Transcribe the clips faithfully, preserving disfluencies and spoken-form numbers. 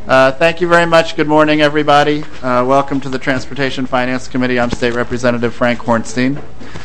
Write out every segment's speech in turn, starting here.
Uh, thank you very much. Good morning, everybody. Uh, welcome to the Transportation Finance Committee. I'm State Representative Frank Hornstein.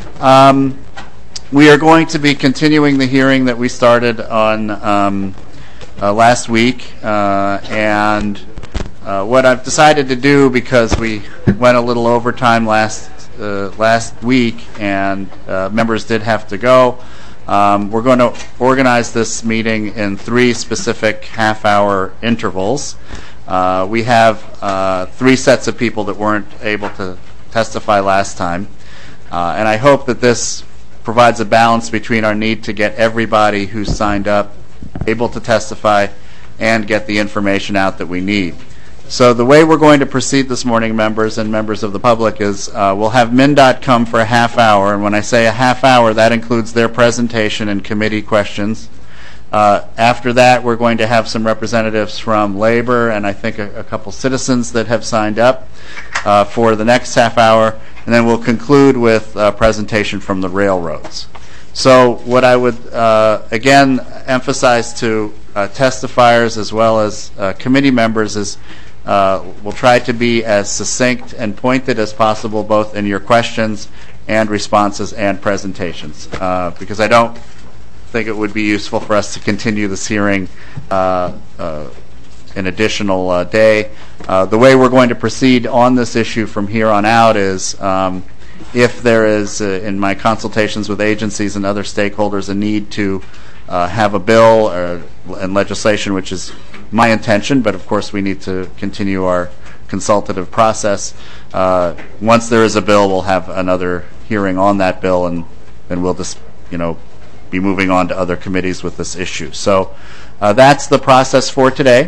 Um, we are going to be continuing the hearing that we started on um, uh, last week, uh, and uh, what I've decided to do, because we went a little overtime last uh, last week and uh, members did have to go, Um, we're going to organize this meeting in three specific half-hour intervals. Uh, we have uh, three sets of people that weren't able to testify last time, uh, and I hope that this provides a balance between our need to get everybody who's signed up able to testify and get the information out that we need. So the way we're going to proceed this morning, members and members of the public, is uh, we'll have MnDOT come for a half hour, and when I say a half hour, that includes their presentation and committee questions. Uh, after that, we're going to have some representatives from labor and I think a, a couple citizens that have signed up uh, for the next half hour, and then we'll conclude with a presentation from the railroads. So what I would uh, again emphasize to uh, testifiers as well as uh, committee members is Uh, we'll try to be as succinct and pointed as possible, both in your questions and responses and presentations, uh, because I don't think it would be useful for us to continue this hearing uh, uh, an additional uh, day. Uh, the way we're going to proceed on this issue from here on out is um, if there is, uh, in my consultations with agencies and other stakeholders, a need to uh, have a bill or, and legislation, which is my intention, but of course we need to continue our consultative process. Uh, once there is a bill, we'll have another hearing on that bill, and then we'll just, you know, be moving on to other committees with this issue. So uh, that's the process for today.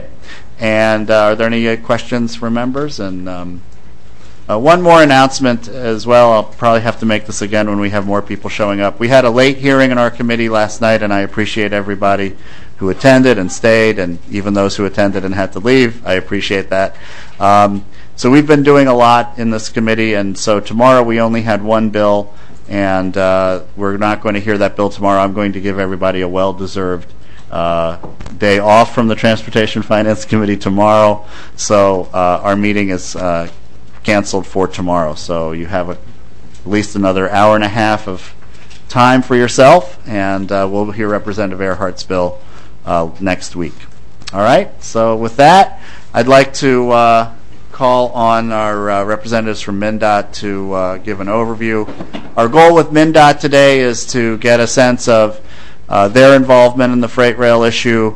And uh, are there any uh, questions from members? And um, uh, one more announcement as well. I'll probably have to make this again when we have more people showing up. We had a late hearing in our committee last night, and I appreciate everybody who attended and stayed, and even those who attended and had to leave. I appreciate that. Um, so we've been doing a lot in this committee, and so tomorrow we only had one bill, and uh, we're not going to hear that bill tomorrow. I'm going to give everybody a well-deserved uh, day off from the Transportation Finance Committee tomorrow, so uh, our meeting is uh, canceled for tomorrow. So you have a, at least another hour and a half of time for yourself, and uh, we'll hear Representative Earhart's bill Uh, next week. All right, so with that, I'd like to uh, call on our uh, representatives from MnDOT to uh, give an overview. Our goal with MnDOT today is to get a sense of uh, their involvement in the freight rail issue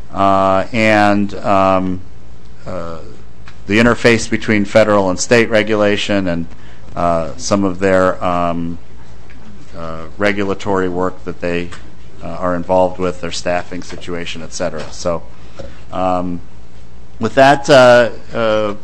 uh, and um, uh, the interface between federal and state regulation and uh, some of their um, uh, regulatory work that they Uh, are involved with, their staffing situation, et cetera. So um, with that, uh, uh,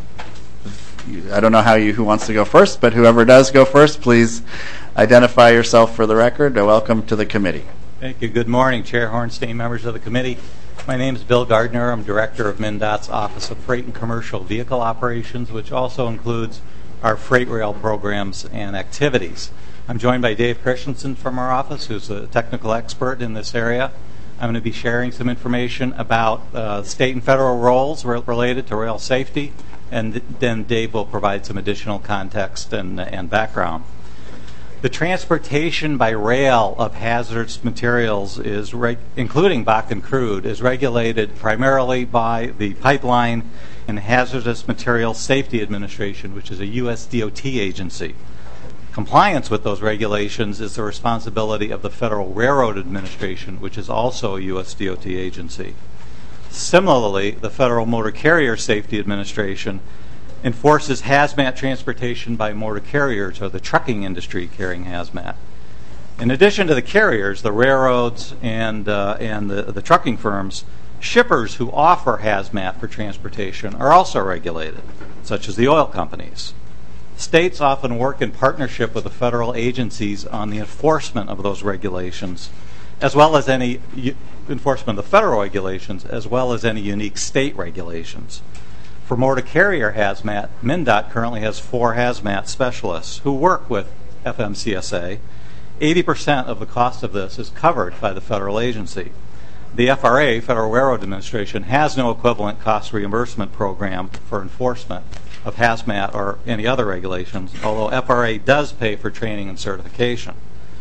I don't know how you who wants to go first, but whoever does go first, please identify yourself for the record. Welcome to the committee. Thank you. Good morning, Chair Hornstein, members of the committee. My name is Bill Gardner. I'm Director of MnDOT's Office of Freight and Commercial Vehicle Operations, which also includes our freight rail programs and activities. I'm joined by Dave Christensen from our office, who's a technical expert in this area. I'm going to be sharing some information about uh, state and federal roles re- related to rail safety, and th- then Dave will provide some additional context and, and background. The transportation by rail of hazardous materials, is reg- including Bakken crude, is regulated primarily by the Pipeline and Hazardous Materials Safety Administration, which is a U S D O T agency. Compliance with those regulations is the responsibility of the Federal Railroad Administration, which is also a U S D O T agency. Similarly, the Federal Motor Carrier Safety Administration enforces hazmat transportation by motor carriers, or the trucking industry carrying hazmat. In addition to the carriers, the railroads and uh, and the, the trucking firms, shippers who offer hazmat for transportation are also regulated, such as the oil companies. States often work in partnership with the federal agencies on the enforcement of those regulations, as well as any u- enforcement of the federal regulations, as well as any unique state regulations. For motor carrier hazmat, MnDOT currently has four hazmat specialists who work with F M C S A. eighty percent of the cost of this is covered by the federal agency. The F R A, Federal Railroad Administration, has no equivalent cost reimbursement program for enforcement of hazmat or any other regulations, although F R A does pay for training and certification.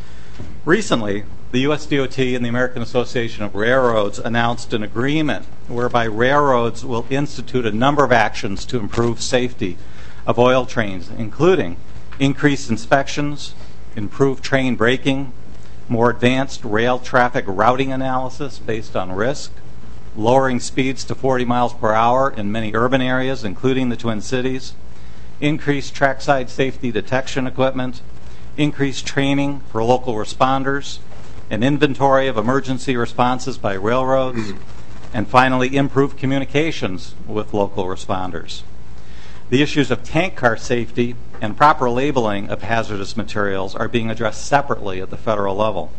Recently, the U S D O T and the American Association of Railroads announced an agreement whereby railroads will institute a number of actions to improve safety of oil trains, including increased inspections, improved train braking, more advanced rail traffic routing analysis based on risk, lowering speeds to forty miles per hour in many urban areas, including the Twin Cities, increased trackside safety detection equipment, increased training for local responders, an inventory of emergency responses by railroads, and finally, improved communications with local responders. The issues of tank car safety and proper labeling of hazardous materials are being addressed separately at the federal level.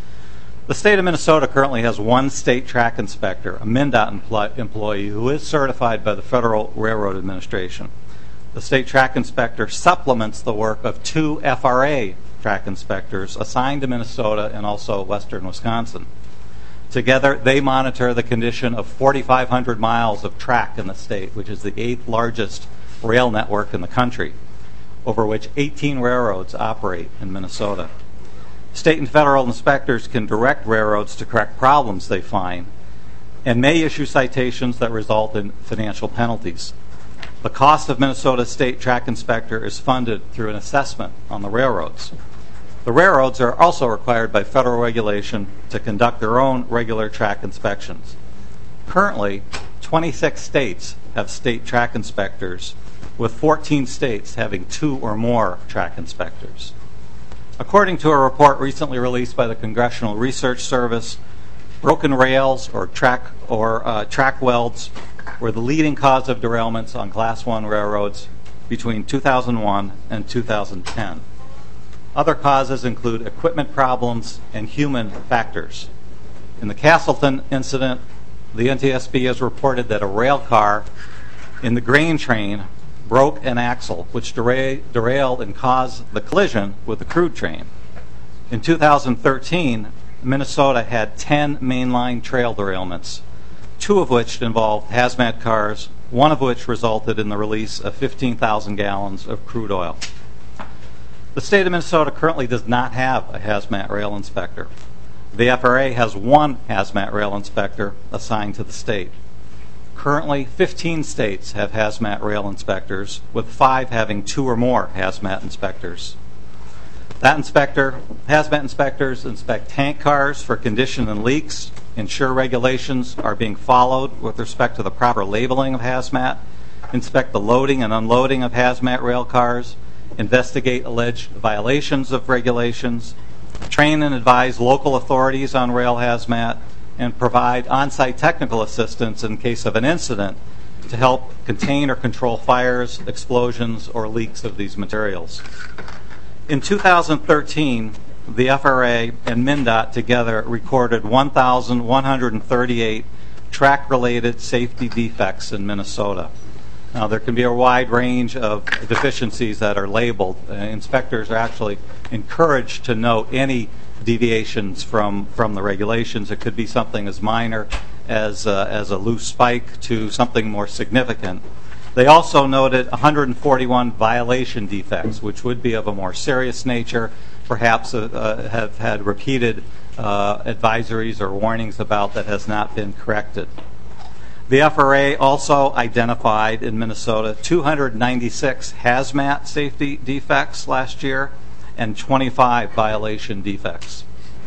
The state of Minnesota currently has one state track inspector, a MnDOT empl- employee who is certified by the Federal Railroad Administration. The state track inspector supplements the work of two F R A track inspectors assigned to Minnesota and also western Wisconsin. Together, they monitor the condition of forty-five hundred miles of track in the state, which is the eighth largest rail network in the country, over which eighteen railroads operate in Minnesota. State and federal inspectors can direct railroads to correct problems they find and may issue citations that result in financial penalties. The cost of Minnesota's state track inspector is funded through an assessment on the railroads. The railroads are also required by federal regulation to conduct their own regular track inspections. Currently, twenty-six states have state track inspectors, with fourteen states having two or more track inspectors. According to a report recently released by the Congressional Research Service, broken rails or track or uh, track welds were the leading cause of derailments on Class one railroads between two thousand one and two thousand ten. Other causes include equipment problems and human factors. In the Castleton incident, the N T S B has reported that a rail car in the grain train broke an axle, which dera- derailed and caused the collision with the crude train. In two thousand thirteen, Minnesota had ten mainline trail derailments, two of which involved hazmat cars, one of which resulted in the release of fifteen thousand gallons of crude oil. The state of Minnesota currently does not have a hazmat rail inspector. The F R A has one hazmat rail inspector assigned to the state. Currently, fifteen states have hazmat rail inspectors, with five having two or more hazmat inspectors. That inspector, hazmat inspectors inspect tank cars for condition and leaks, ensure regulations are being followed with respect to the proper labeling of hazmat, inspect the loading and unloading of hazmat rail cars, investigate alleged violations of regulations, train and advise local authorities on rail hazmat, and provide on-site technical assistance in case of an incident to help contain or control fires, explosions, or leaks of these materials. In two thousand thirteen, the F R A and MnDOT together recorded one thousand one hundred thirty-eight track-related safety defects in Minnesota. Now, there can be a wide range of deficiencies that are labeled. Uh, inspectors are actually encouraged to note any deviations from, from the regulations. It could be something as minor as, uh, as a loose spike to something more significant. They also noted one hundred forty-one violation defects, which would be of a more serious nature, perhaps uh, uh, have had repeated uh, advisories or warnings about that has not been corrected. The F R A also identified in Minnesota two hundred ninety-six hazmat safety defects last year and twenty-five violation defects.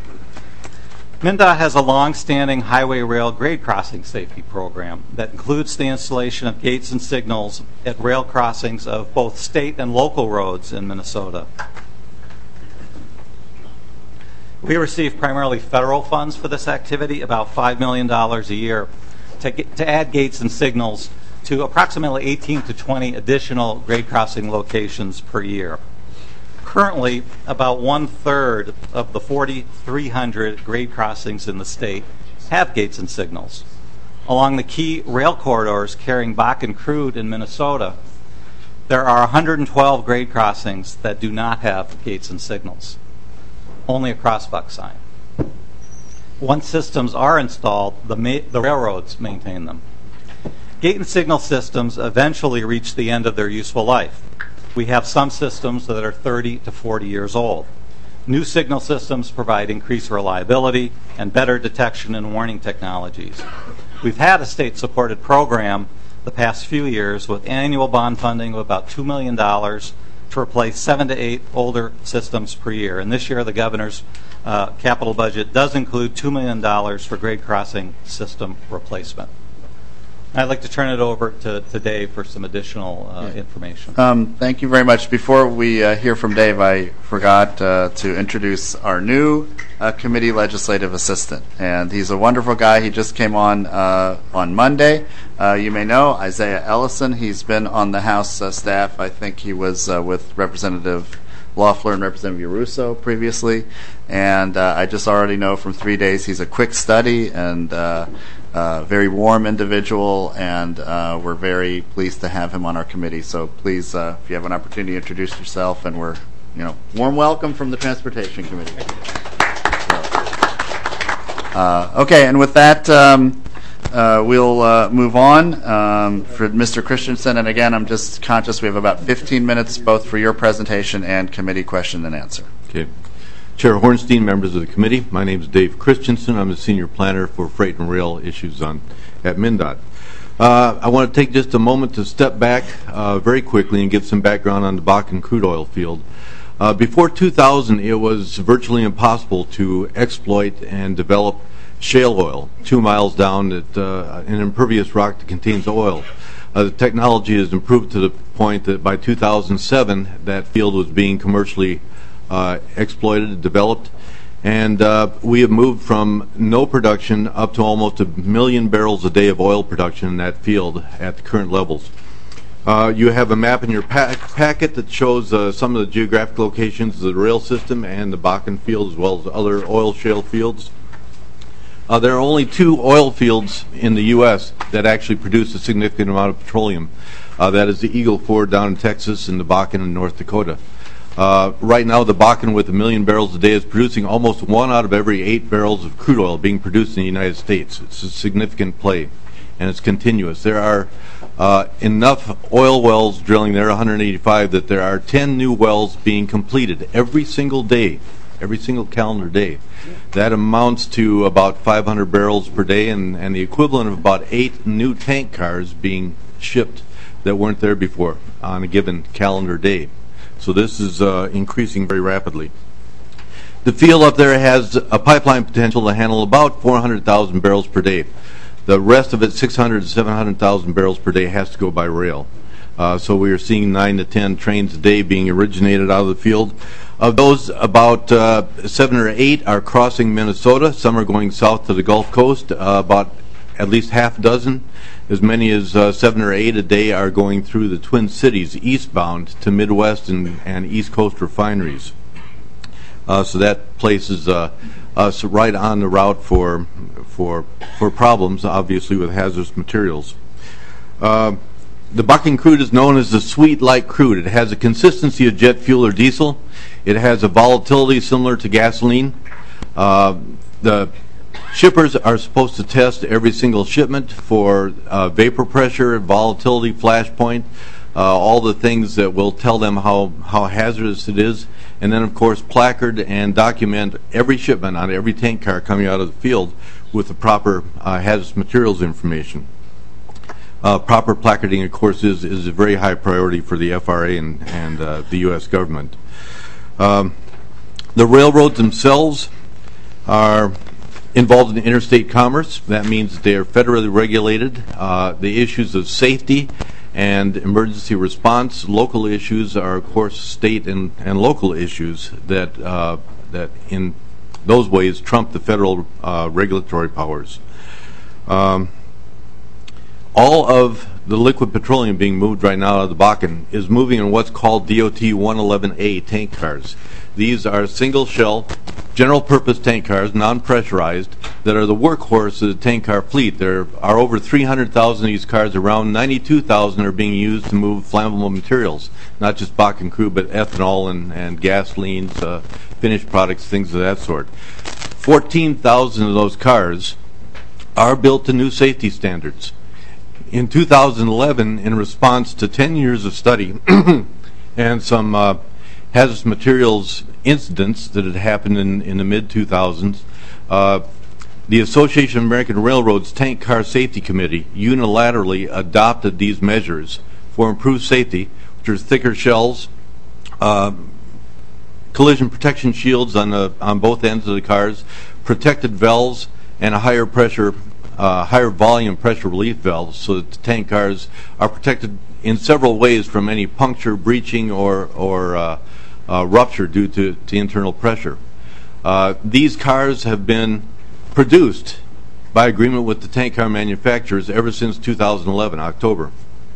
MnDOT has a long-standing highway rail grade crossing safety program that includes the installation of gates and signals at rail crossings of both state and local roads in Minnesota. We receive primarily federal funds for this activity, about five million dollars a year, to, get, to add gates and signals to approximately eighteen to twenty additional grade crossing locations per year. Currently, about one-third of the forty-three hundred grade crossings in the state have gates and signals. Along the key rail corridors carrying Bakken crude in Minnesota, there are one hundred twelve grade crossings that do not have gates and signals, only a crossbuck sign. Once systems are installed, the, ma- the railroads maintain them. Gate and signal systems eventually reach the end of their useful life. We have some systems that are thirty to forty years old. New signal systems provide increased reliability and better detection and warning technologies. We've had a state-supported program the past few years with annual bond funding of about two million dollars to replace seven to eight older systems per year. And this year the governor's uh, capital budget does include two million dollars for grade crossing system replacement. I'd like to turn it over to, to Dave for some additional uh, information. Um, thank you very much. Before we uh, hear from Dave, I forgot uh, to introduce our new uh, committee legislative assistant. And he's a wonderful guy. He just came on uh, on Monday. Uh, you may know Isaiah Ellison. He's been on the House uh, staff. I think he was uh, with Representative Loeffler and Representative Russo previously. And uh, I just already know from three days he's a quick study and uh, Uh, very warm individual, and uh, we're very pleased to have him on our committee. So please, uh, if you have an opportunity, introduce yourself, and we're, you know, warm welcome from the Transportation Committee. So, uh, okay, and with that, um, uh, we'll uh, move on um, for Mister Christensen. And again, I'm just conscious we have about fifteen minutes both for your presentation and committee question and answer. Okay. Chair Hornstein, members of the committee, my name is Dave Christensen. I'm the senior planner for freight and rail issues on at MnDOT. Uh, I want to take just a moment to step back uh, very quickly and give some background on the Bakken crude oil field. Uh, before two thousand, it was virtually impossible to exploit and develop shale oil two miles down at uh, an impervious rock that contains oil. Uh, the technology has improved to the point that by two thousand seven, that field was being commercially Uh, exploited and developed, and uh, we have moved from no production up to almost a million barrels a day of oil production in that field at the current levels. Uh, you have a map in your pack packet that shows uh, some of the geographic locations of the rail system and the Bakken field, as well as other oil shale fields. Uh, there are only two oil fields in the U S that actually produce a significant amount of petroleum. Uh, that is the Eagle Ford down in Texas and the Bakken in North Dakota. Uh, right now, the Bakken, with a million barrels a day, is producing almost one out of every eight barrels of crude oil being produced in the United States. It's a significant play, and it's continuous. There are uh, enough oil wells drilling there, one hundred eighty-five, that there are ten new wells being completed every single day, every single calendar day. That amounts to about five hundred barrels per day, and, and the equivalent of about eight new tank cars being shipped that weren't there before on a given calendar day. So this is uh, increasing very rapidly. The field up there has a pipeline potential to handle about four hundred thousand barrels per day. The rest of it, six hundred to seven hundred thousand barrels per day, has to go by rail. Uh, so we are seeing nine to ten trains a day being originated out of the field. Of those, about uh, seven or eight are crossing Minnesota. Some are going south to the Gulf Coast. Uh, about at least half a dozen, as many as uh, seven or eight a day, are going through the Twin Cities eastbound to Midwest and, and East Coast refineries. Uh, so that places uh, us right on the route for for for problems, obviously, with hazardous materials. Uh, the Bakken crude is known as the sweet light crude. It has a consistency of jet fuel or diesel. It has a volatility similar to gasoline. Uh, the Shippers are supposed to test every single shipment for uh, vapor pressure, volatility, flash point, uh, all the things that will tell them how, how hazardous it is, and then, of course, placard and document every shipment on every tank car coming out of the field with the proper uh, hazardous materials information. Uh, proper placarding, of course, is, is a very high priority for the F R A and, and uh, the U S government. Um, the railroads themselves are involved in interstate commerce. That means that they are federally regulated. Uh, the issues of safety and emergency response, local issues, are of course state and, and local issues that uh, that in those ways trump the federal uh, regulatory powers. Um, all of the liquid petroleum being moved right now out of the Bakken is moving in what's called D O T one eleven A tank cars. These are single shell, general purpose tank cars, non-pressurized, that are the workhorse of the tank car fleet. There are over three hundred thousand of these cars. Around ninety-two thousand are being used to move flammable materials, not just Bakken crude, but ethanol and, and gasolines, uh, finished products, things of that sort. fourteen thousand of those cars are built to new safety standards. In two thousand eleven, in response to ten years of study and some uh, hazardous materials incidents that had happened in, in the mid two thousands, uh, the Association of American Railroads Tank Car Safety Committee unilaterally adopted these measures for improved safety, which are thicker shells, uh, collision protection shields on the on both ends of the cars, protected valves, and a higher pressure, uh, higher volume pressure relief valves, so that the tank cars are protected in several ways from any puncture, breaching, or or uh, uh, rupture due to, to internal pressure. Uh, these cars have been produced by agreement with the tank car manufacturers ever since two thousand eleven, October.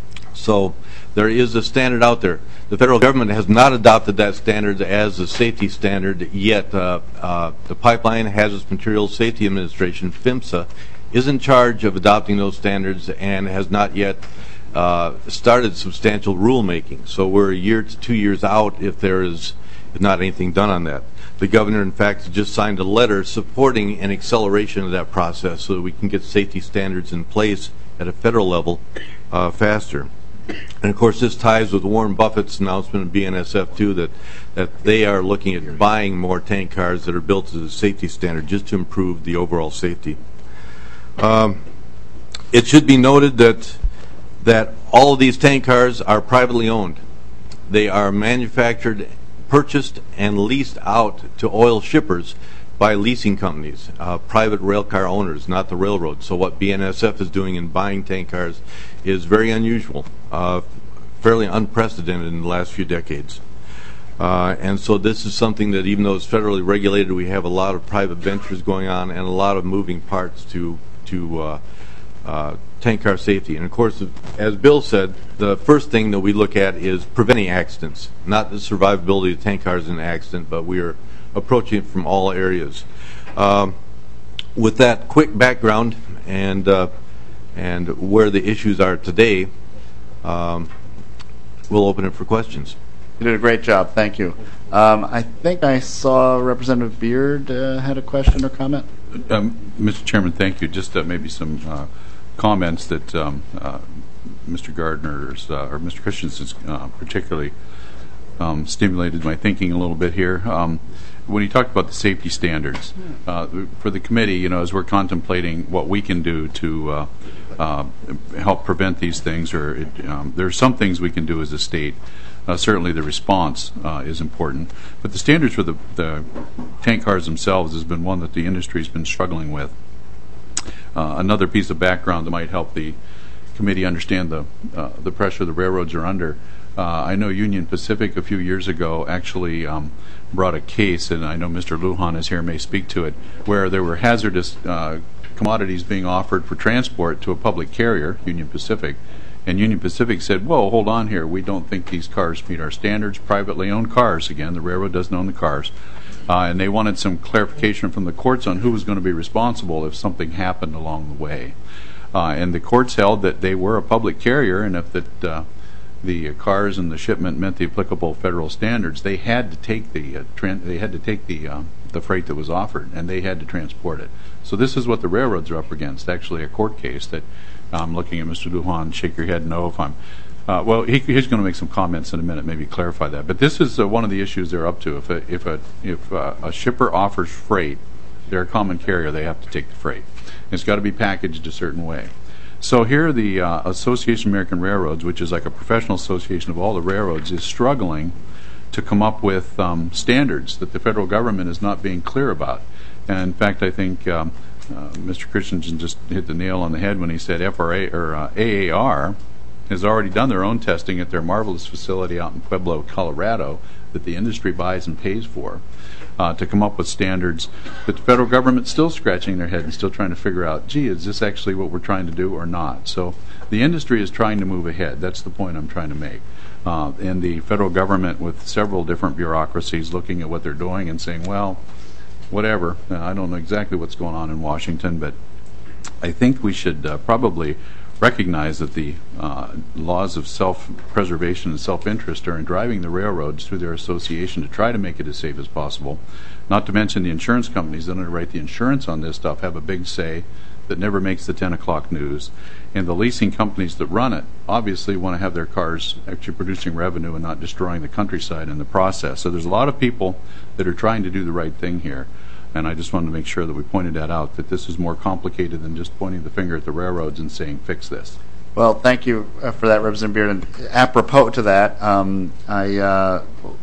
So there is a standard out there. The federal government has not adopted that standard as a safety standard yet. Uh, uh, the Pipeline Hazardous Materials Safety Administration, PHMSA, is in charge of adopting those standards and has not yet uh, started substantial rulemaking. So we're a year to two years out if there is if not anything done on that. The governor, in fact, just signed a letter supporting an acceleration of that process so that we can get safety standards in place at a federal level uh, faster. And of course, this ties with Warren Buffett's announcement of B N S F too, that that they are looking at buying more tank cars that are built to the safety standard just to improve the overall safety. Um, it should be noted that that all of these tank cars are privately owned. They are manufactured, purchased, and leased out to oil shippers by leasing companies, uh, private rail car owners, not the railroads. So what B N S F is doing in buying tank cars is very unusual, uh, fairly unprecedented in the last few decades. Uh, and so this is something that, even though it's federally regulated, we have a lot of private ventures going on and a lot of moving parts to to uh, uh, tank car safety. And of course, as Bill said, the first thing that we look at is preventing accidents, not the survivability of tank cars in an accident, but we are approaching it from all areas. Um, with that quick background and uh, and where the issues are today, um, we'll open it for questions. You did a great job. Thank you. Um, I think I saw Representative Beard uh, had a question or comment. Um, Mister Chairman, thank you. Just uh, maybe some uh, comments that um, uh, Mister Gardner's uh, or Mister Christensen's uh, particularly um, stimulated my thinking a little bit here. Um, when he talked about the safety standards uh, for the committee, you know, as we're contemplating what we can do to uh, uh, help prevent these things, or it, um, there are some things we can do as a state. Uh, certainly the response uh, is important, but the standards for the, the tank cars themselves has been one that the industry has been struggling with. Uh, another piece of background that might help the committee understand the uh, the pressure the railroads are under. Uh, I know Union Pacific a few years ago actually um, brought a case, and I know Mister Lujan is here, may speak to it, where there were hazardous uh, commodities being offered for transport to a public carrier, Union Pacific, and Union Pacific said, whoa, hold on here, we don't think these cars meet our standards, privately owned cars, again, the railroad doesn't own the cars, uh, and they wanted some clarification from the courts on who was going to be responsible if something happened along the way. Uh, and the courts held that they were a public carrier, and if that uh, the cars and the shipment met the applicable federal standards, they had to take the uh, tran- they had to take the uh, the freight that was offered, and they had to transport it. So this is what the railroads are up against. Actually, a court case that I'm looking at Mister Lujan. Shake your head no if I'm. Uh, well, he, he's going to make some comments in a minute, maybe clarify that. But this is uh, one of the issues they're up to. If a, if a if uh, a shipper offers freight, they're a common carrier. They have to take the freight. It's got to be packaged a certain way. So here, the uh, Association of American Railroads, which is like a professional association of all the railroads, is struggling to come up with um, standards that the federal government is not being clear about. And in fact, I think um, uh, Mister Christensen just hit the nail on the head when he said F R A or uh, A A R has already done their own testing at their marvelous facility out in Pueblo, Colorado, that the industry buys and pays for, uh, to come up with standards. But the federal government's still scratching their head and still trying to figure out, gee, is this actually what we're trying to do or not? So the industry is trying to move ahead. That's the point I'm trying to make. Uh, and the federal government, with several different bureaucracies looking at what they're doing and saying, well, whatever. Uh, I don't know exactly what's going on in Washington, but I think we should uh, probably recognize that the uh, laws of self-preservation and self-interest are in driving the railroads through their association to try to make it as safe as possible. Not to mention the insurance companies that underwrite the insurance on this stuff have a big say that never makes the ten o'clock news. And the leasing companies that run it obviously want to have their cars actually producing revenue and not destroying the countryside in the process. So there's a lot of people that are trying to do the right thing here. And I just wanted to make sure that we pointed that out, that this is more complicated than just pointing the finger at the railroads and saying, fix this. Well, thank you uh, for that, Representative Beard. And apropos to that, um, I uh,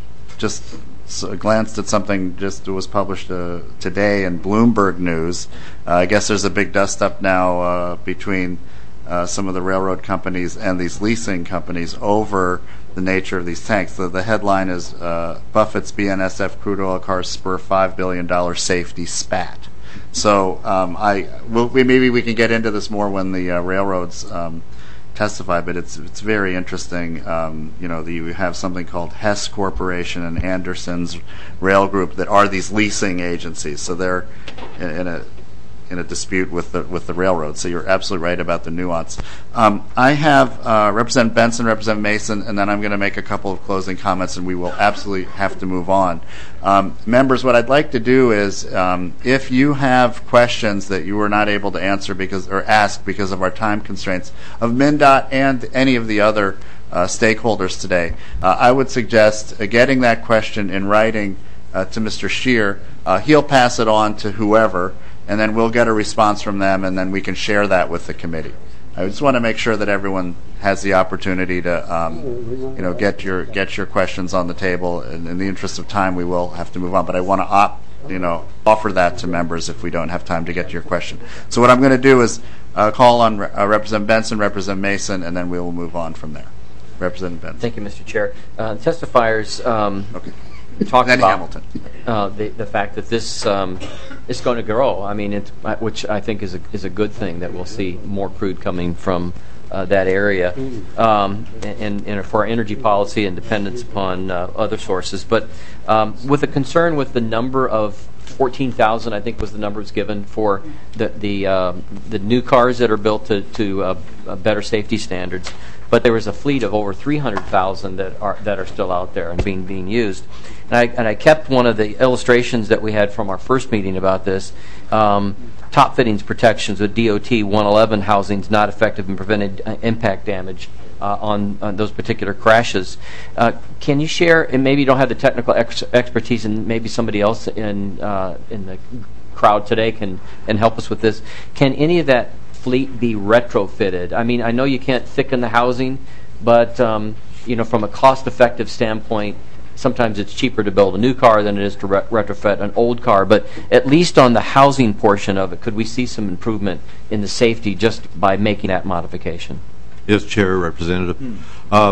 just s- glanced at something just was published uh, today in Bloomberg News. Uh, I guess there's a big dust-up now uh, between uh, some of the railroad companies and these leasing companies over the nature of these tanks. The, the headline is uh, Buffett's B N S F crude oil cars spur five billion dollars safety spat. So um, I we'll, we, maybe we can get into this more when the uh, railroads um, testify, but it's it's very interesting. Um, you know, the, you have something called Hess Corporation and Anderson's Rail Group that are these leasing agencies. So they're in, in a in a dispute with the with the railroad. So you're absolutely right about the nuance. Um, I have uh, Representative Benson, Representative Mason, and then I'm going to make a couple of closing comments, and we will absolutely have to move on. Um, members, what I'd like to do is, um, if you have questions that you were not able to answer because or ask because of our time constraints of MnDOT and any of the other uh, stakeholders today, uh, I would suggest uh, getting that question in writing uh, to Mister Scheer. Uh, he'll pass it on to whoever, and then we'll get a response from them, and then we can share that with the committee. I just want to make sure that everyone has the opportunity to, um, you know, get your get your questions on the table. And in the interest of time, we will have to move on. But I want to, op, you know, offer that to members if we don't have time to get to your question. So what I'm going to do is uh, call on uh, Representative Benson, Representative Mason, and then we will move on from there. Representative Benson. Thank you, Mister Chair. Uh, testifiers. Um, Okay. Talked Then about Hamilton. Uh, the the fact that this um, is going to grow. I mean, it, which I think is a is a good thing, that we'll see more crude coming from uh, that area, um, and, and for our energy policy and dependence upon uh, other sources. But um, with a concern with the number of fourteen thousand, I think was the number was given for the the uh, the new cars that are built to to uh, uh, better safety standards. But there was a fleet of over three hundred thousand that are that are still out there and being being used. And I, and I kept one of the illustrations that we had from our first meeting about this. Um, top fittings protections with D O T one eleven housings not effective in preventing uh, impact damage uh, on, on those particular crashes. Uh, can you share, and maybe you don't have the technical ex- expertise, and maybe somebody else in uh, in the crowd today can and help us with this. Can any of that fleet be retrofitted? I mean, I know you can't thicken the housing, but um, you know, from a cost-effective standpoint, sometimes it's cheaper to build a new car than it is to re- retrofit an old car. But at least on the housing portion of it, could we see some improvement in the safety just by making that modification? Yes, Chair, Representative. Hmm. Uh,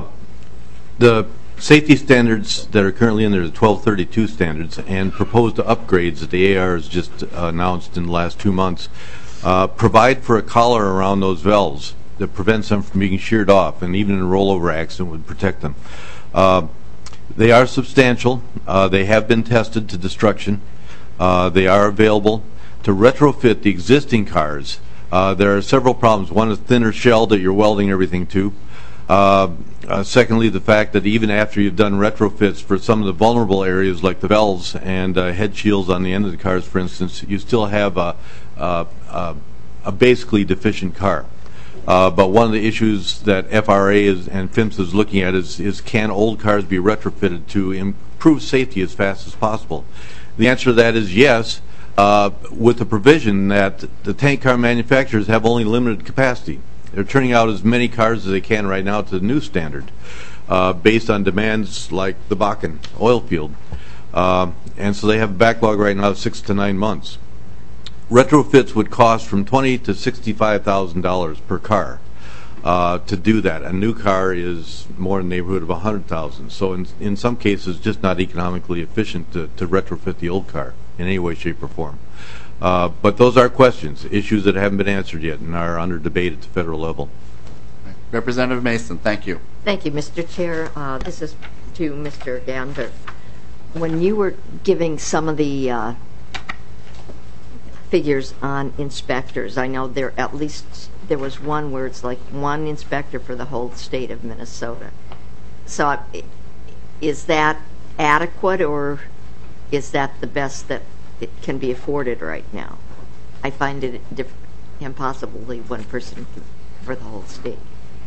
the safety standards that are currently in there are the twelve thirty-two standards, and proposed upgrades that the A R has just uh, announced in the last two months uh, provide for a collar around those valves that prevents them from being sheared off, and even in a rollover accident would protect them. Uh, They are substantial. Uh, they have been tested to destruction. Uh, they are available to retrofit the existing cars. Uh, there are several problems. One is thinner shell that you're welding everything to. Uh, uh, secondly, the fact that even after you've done retrofits for some of the vulnerable areas like the valves and uh, head shields on the end of the cars, for instance, you still have a, a, a, a basically deficient car. Uh, but one of the issues that F R A is, and PHMSA is looking at is, is can old cars be retrofitted to improve safety as fast as possible? The answer to that is yes, uh, with the provision that the tank car manufacturers have only limited capacity. They're turning out as many cars as they can right now to the new standard, uh, based on demands like the Bakken oil field. Uh, and so they have a backlog right now of six to nine months. Retrofits would cost from twenty to sixty-five thousand dollars per car uh, to do that. A new car is more in the neighborhood of a hundred thousand. So in in some cases, just not economically efficient to, to retrofit the old car in any way, shape, or form. Uh, but those are questions, issues that haven't been answered yet, and are under debate at the federal level. Representative Mason, thank you. Thank you, Mister Chair. Uh, this is to Mister Gander. When you were giving some of the uh, figures on inspectors, I know there are at least there was one where it's like one inspector for the whole state of Minnesota. So I- is that adequate, or is that the best that it can be afforded right now? I find it diff- impossibly one person for the whole state.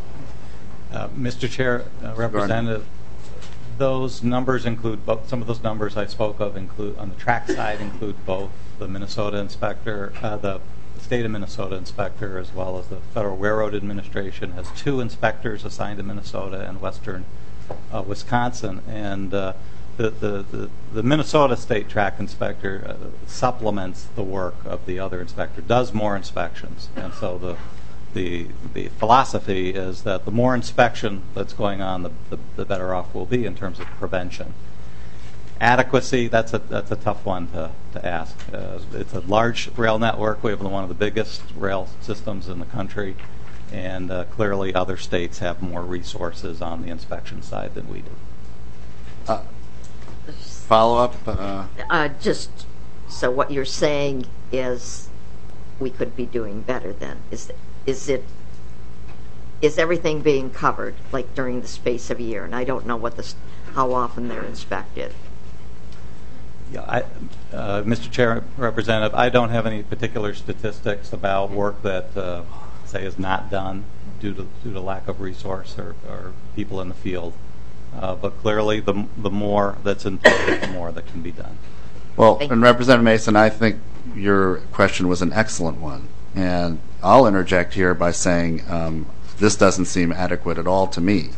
Uh, Mister Chair, uh, Representative, those numbers include both. Some of those numbers I spoke of include on the track side include both the Minnesota inspector, uh, the state of Minnesota inspector, as well as the Federal Railroad Administration has two inspectors assigned to Minnesota and Western uh, Wisconsin, and uh, the, the, the the Minnesota state track inspector uh, supplements the work of the other inspector, does more inspections, and so the The, the philosophy is that the more inspection that's going on, the, the, the better off we'll be in terms of prevention. Adequacy, that's a, that's a tough one to, to ask. Uh, it's a large rail network. We have one of the biggest rail systems in the country, and uh, clearly other states have more resources on the inspection side than we do. Uh, follow-up? Uh, Uh, just, so what you're saying is we could be doing better then? Is Is it, is everything being covered, like during the space of a year? And I don't know what the, how often they're inspected. Yeah, I, uh, Mister Chair, Representative, I don't have any particular statistics about work that, uh, say, is not done due to due to lack of resource or, or people in the field. Uh, but clearly, the the more that's in place, the more that can be done. Well, Thank and you. Representative Mason, I think your question was an excellent one. And I'll interject here by saying um, this doesn't seem adequate at all to me.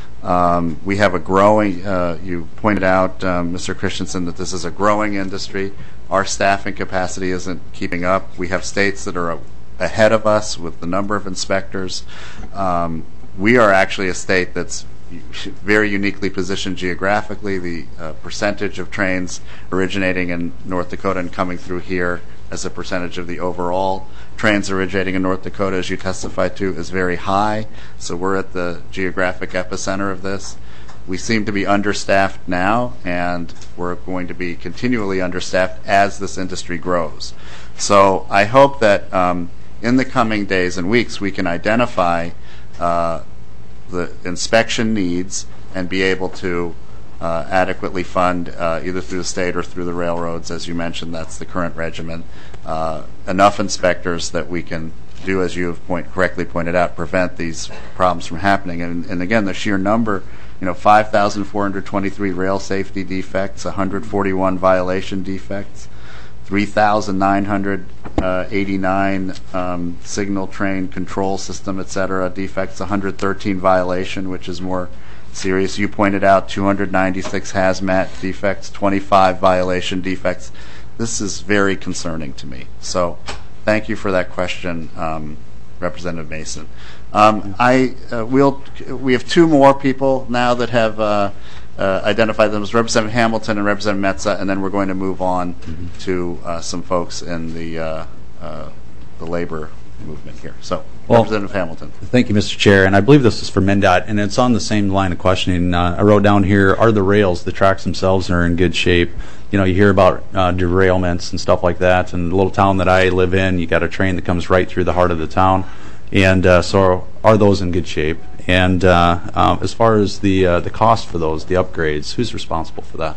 Um, we have a growing, uh, you pointed out, um, Mister Christensen, that this is a growing industry. Our staffing capacity isn't keeping up. We have states that are a, ahead of us with the number of inspectors. Um, we are actually a state that's very uniquely positioned geographically. The uh, percentage of trains originating in North Dakota and coming through here as a percentage of the overall trains originating in North Dakota, as you testified to, is very high. So we're at the geographic epicenter of this. We seem to be understaffed now, and we're going to be continually understaffed as this industry grows. So I hope that um, in the coming days and weeks we can identify uh, the inspection needs and be able to uh, adequately fund uh, either through the state or through the railroads. As you mentioned, that's the current regimen. Uh, enough inspectors that we can do, as you have point, correctly pointed out, prevent these problems from happening. And, and again, the sheer number, you know, five thousand four hundred twenty-three rail safety defects, one hundred forty-one violation defects, three thousand nine hundred eighty-nine um, signal train control system, et cetera, defects, one hundred thirteen violation, which is more serious. You pointed out two hundred ninety-six hazmat defects, twenty-five violation defects. This is very concerning to me. So thank you for that question, um, Representative Mason. Um, I uh, we'll we have two more people now that have uh, uh, identified them as Representative Hamilton and Representative Metza, and then we're going to move on mm-hmm. to uh, some folks in the uh, uh, the labor movement here. So, well, Representative Hamilton. Thank you, Mister Chair. And I believe this is for MnDOT, and it's on the same line of questioning. Uh, I wrote down here, are the rails, the tracks themselves are in good shape? You know, you hear about uh, derailments and stuff like that. In the little town that I live in, you got a train that comes right through the heart of the town. And uh, so are those in good shape? And uh, um, as far as the uh, the cost for those, the upgrades, who's responsible for that?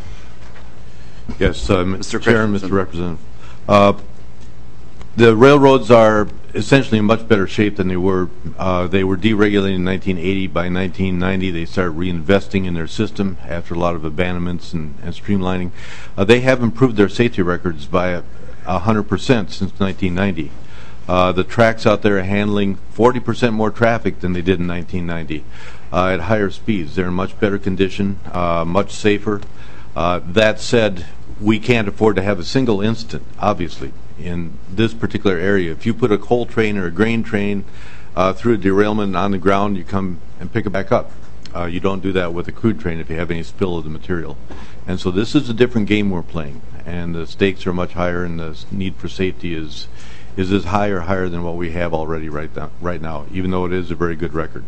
Yes, uh, Mister Chair and Mister Representative. Uh, the railroads are essentially in much better shape than they were. Uh, they were deregulated in nineteen eighty. By nineteen ninety, they started reinvesting in their system after a lot of abandonments and, and streamlining. Uh, they have improved their safety records by a, one hundred percent since nineteen ninety. Uh, the tracks out there are handling forty percent more traffic than they did in nineteen ninety uh, at higher speeds. They're in much better condition, uh, much safer. Uh, that said, we can't afford to have a single incident, obviously, in this particular area. If you put a coal train or a grain train uh, through a derailment on the ground, you come and pick it back up. Uh, you don't do that with a crude train if you have any spill of the material. And so this is a different game we're playing, and the stakes are much higher, and the need for safety is is as high or higher than what we have already right now, right now, even though it is a very good record.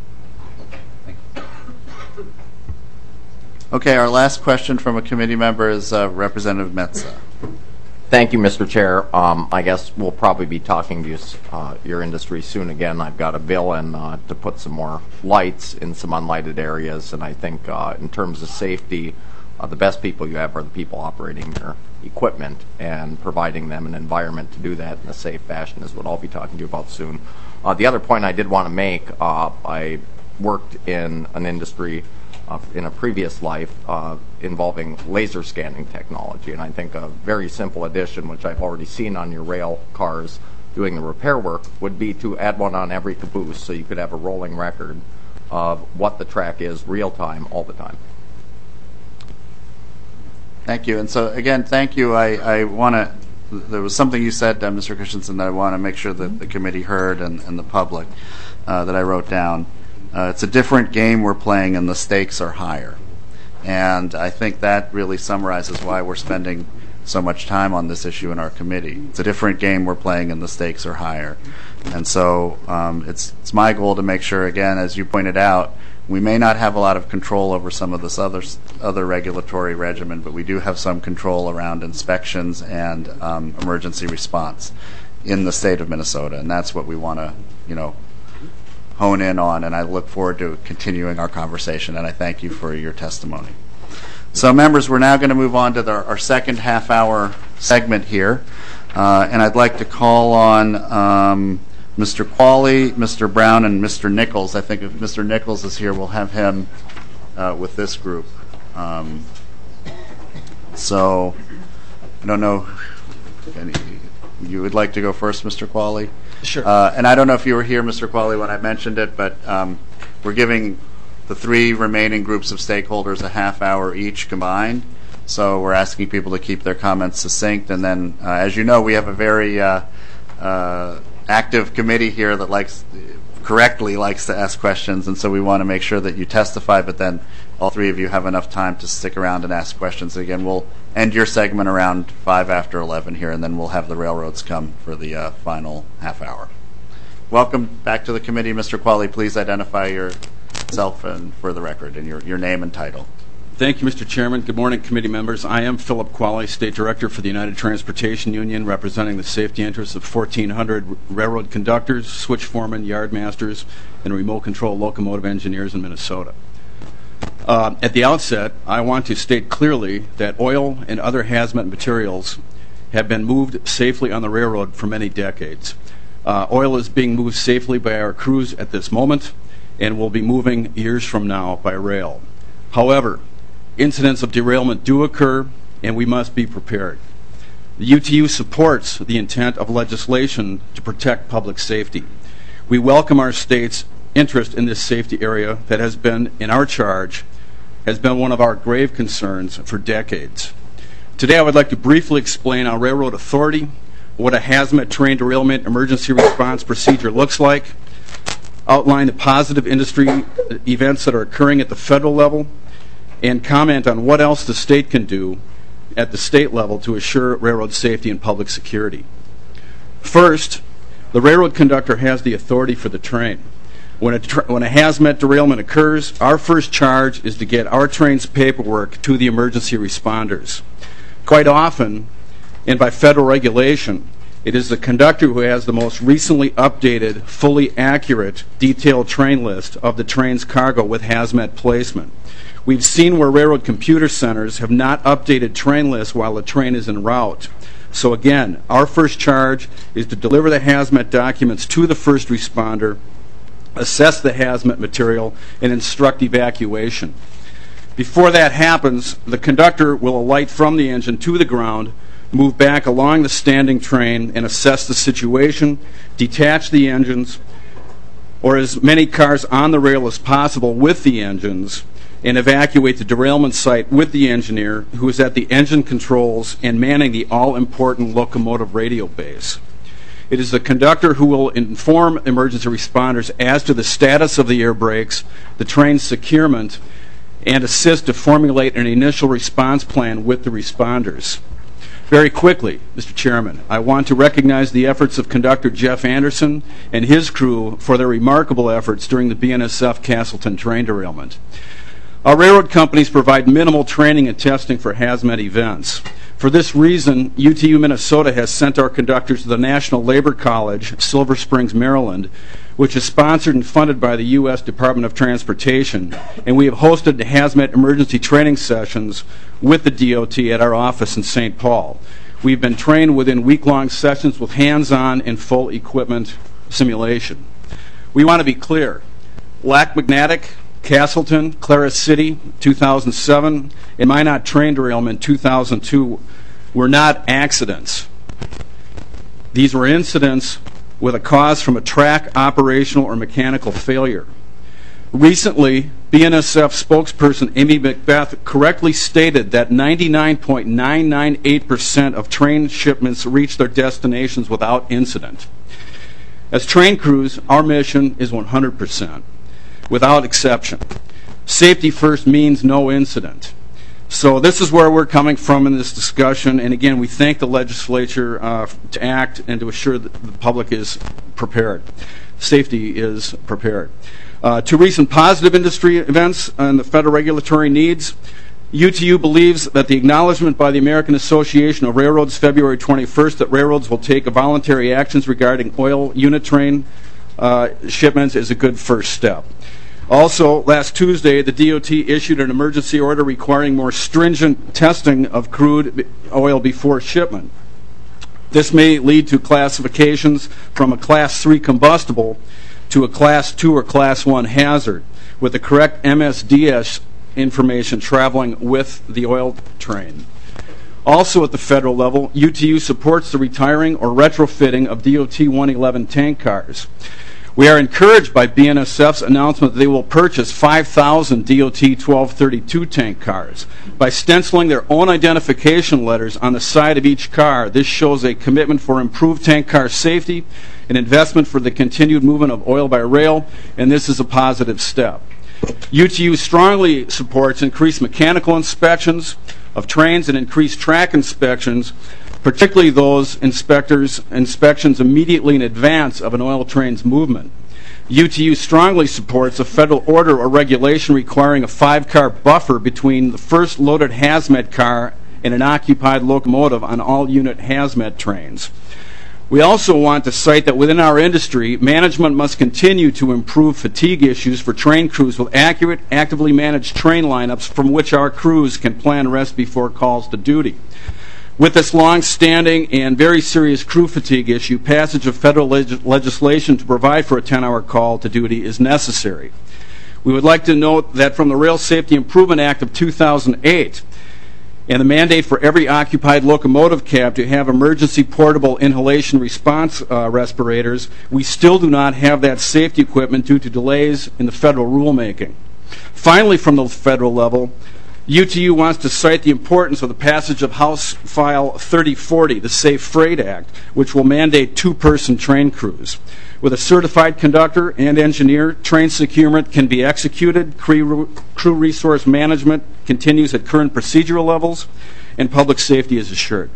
Okay, our last question from a committee member is uh, Representative Metza. Thank you, Mister Chair. Um, I guess we'll probably be talking to you, uh, your industry soon again. I've got a bill in uh, to put some more lights in some unlighted areas, and I think uh, in terms of safety, uh, the best people you have are the people operating your equipment, and providing them an environment to do that in a safe fashion is what I'll be talking to you about soon. Uh, the other point I did want to make, uh, I worked in an industry Uh, in a previous life uh, involving laser scanning technology, and I think a very simple addition, which I've already seen on your rail cars doing the repair work, would be to add one on every caboose so you could have a rolling record of what the track is real time all the time. Thank you. And so again, thank you. I, I want to, there was something you said, uh, Mister Christensen, that I want to make sure that the committee heard and, and the public uh, that I wrote down. Uh, it's a different game we're playing, and the stakes are higher. And I think that really summarizes why we're spending so much time on this issue in our committee. It's a different game we're playing, and the stakes are higher. And so um, it's it's my goal to make sure, again, as you pointed out, we may not have a lot of control over some of this other other regulatory regimen, but we do have some control around inspections and um, emergency response in the state of Minnesota, and that's what we want to, you know, hone in on, and I look forward to continuing our conversation, and I thank you for your testimony. So, members, we're now going to move on to the, our second half-hour segment here, uh, and I'd like to call on um, Mister Qualley, Mister Brown, and Mister Nichols. I think if Mister Nichols is here, we'll have him uh, with this group. Um, so, I don't know, any, you would like to go first, Mister Qualley? Sure. Uh, and I don't know if you were here, Mister Qualley, when I mentioned it, but um, we're giving the three remaining groups of stakeholders a half hour each combined. So we're asking people to keep their comments succinct. And then, uh, as you know, we have a very uh, uh, active committee here that likes, correctly likes to ask questions. And so we want to make sure that you testify, but then all three of you have enough time to stick around and ask questions. Again, we'll end your segment around five after eleven here, and then we'll have the railroads come for the uh, final half hour. Welcome back to the committee. Mister Qualley, please identify yourself and for the record, and your, your name and title. Thank you, Mister Chairman. Good morning, committee members. I am Philip Qualley, State Director for the United Transportation Union, representing the safety interests of fourteen hundred railroad conductors, switch foremen, yard masters, and remote control locomotive engineers in Minnesota. Uh, at the outset, I want to state clearly that oil and other hazmat materials have been moved safely on the railroad for many decades. Uh, oil is being moved safely by our crews at this moment and will be moving years from now by rail. However, incidents of derailment do occur, and we must be prepared. The U T U supports the intent of legislation to protect public safety. We welcome our state's interest in this safety area that has been in our charge, has been one of our grave concerns for decades. Today I would like to briefly explain our railroad authority, what a hazmat train derailment emergency response procedure looks like, outline the positive industry events that are occurring at the federal level, and comment on what else the state can do at the state level to assure railroad safety and public security. First, the railroad conductor has the authority for the train. When a, tra- when a hazmat derailment occurs, our first charge is to get our train's paperwork to the emergency responders. Quite often, and by federal regulation, it is the conductor who has the most recently updated, fully accurate, detailed train list of the train's cargo with hazmat placement. We've seen where railroad computer centers have not updated train lists while the train is en route. So again, our first charge is to deliver the hazmat documents to the first responder, assess the hazmat material, and instruct evacuation. Before that happens, the conductor will alight from the engine to the ground, move back along the standing train, and assess the situation, detach the engines, or as many cars on the rail as possible with the engines, and evacuate the derailment site with the engineer, who is at the engine controls and manning the all-important locomotive radio base. It is the conductor who will inform emergency responders as to the status of the air brakes, the train's securement, and assist to formulate an initial response plan with the responders. Very quickly, Mister Chairman, I want to recognize the efforts of Conductor Jeff Anderson and his crew for their remarkable efforts during the B N S F Castleton train derailment. Our railroad companies provide minimal training and testing for hazmat events. For this reason, U T U Minnesota has sent our conductors to the National Labor College, Silver Springs, Maryland, which is sponsored and funded by the U S Department of Transportation, and we have hosted hazmat emergency training sessions with the D O T at our office in Saint Paul. We've been trained within week-long sessions with hands-on and full equipment simulation. We want to be clear. Lac-Magnatic, Castleton, Clara City, two thousand seven, and Minot train derailment, two thousand two, were not accidents. These were incidents with a cause from a track, operational, or mechanical failure. Recently, B N S F spokesperson Amy Macbeth correctly stated that ninety-nine point nine nine eight percent of train shipments reach their destinations without incident. As train crews, our mission is one hundred percent, without exception. Safety first means no incident. So this is where we're coming from in this discussion, and again, we thank the legislature uh, to act and to assure that the public is prepared. Safety is prepared. Uh, to recent positive industry events and the federal regulatory needs, U T U believes that the acknowledgement by the American Association of Railroads February twenty-first that railroads will take voluntary actions regarding oil unit train uh, shipments is a good first step. Also, last Tuesday, the D O T issued an emergency order requiring more stringent testing of crude oil before shipment. This may lead to classifications from a Class three combustible to a Class two or Class one hazard, with the correct M S D S information traveling with the oil train. Also at the federal level, U T U supports the retiring or retrofitting of D O T one eleven tank cars. We are encouraged by B N S F's announcement that they will purchase five thousand D O T twelve thirty-two tank cars. By stenciling their own identification letters on the side of each car, this shows a commitment for improved tank car safety, an investment for the continued movement of oil by rail, and this is a positive step. U T U strongly supports increased mechanical inspections of trains and increased track inspections, particularly those inspectors inspections immediately in advance of an oil train's movement. U T U strongly supports a federal order or regulation requiring a five-car buffer between the first loaded hazmat car and an occupied locomotive on all unit hazmat trains. We also want to cite that within our industry, management must continue to improve fatigue issues for train crews with accurate, actively managed train lineups from which our crews can plan rest before calls to duty. With this long-standing and very serious crew fatigue issue, passage of federal leg- legislation to provide for a ten-hour call to duty is necessary. We would like to note that from the Rail Safety Improvement Act of two thousand eight, and the mandate for every occupied locomotive cab to have emergency portable inhalation response uh, respirators, we still do not have that safety equipment due to delays in the federal rulemaking. Finally, from the federal level, U T U wants to cite the importance of the passage of House File thirty forty, the Safe Freight Act, which will mandate two-person train crews. With a certified conductor and engineer, train securement can be executed, crew resource management continues at current procedural levels, and public safety is assured.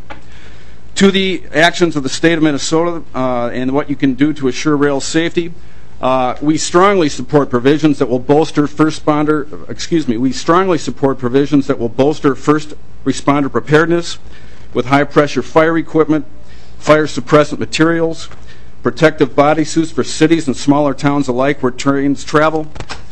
To the actions of the state of Minnesota uh, and what you can do to assure rail safety, uh, we strongly support provisions that will bolster first responder, excuse me, we strongly support provisions that will bolster first responder preparedness with high-pressure fire equipment, fire suppressant materials, protective bodysuits for cities and smaller towns alike where trains travel,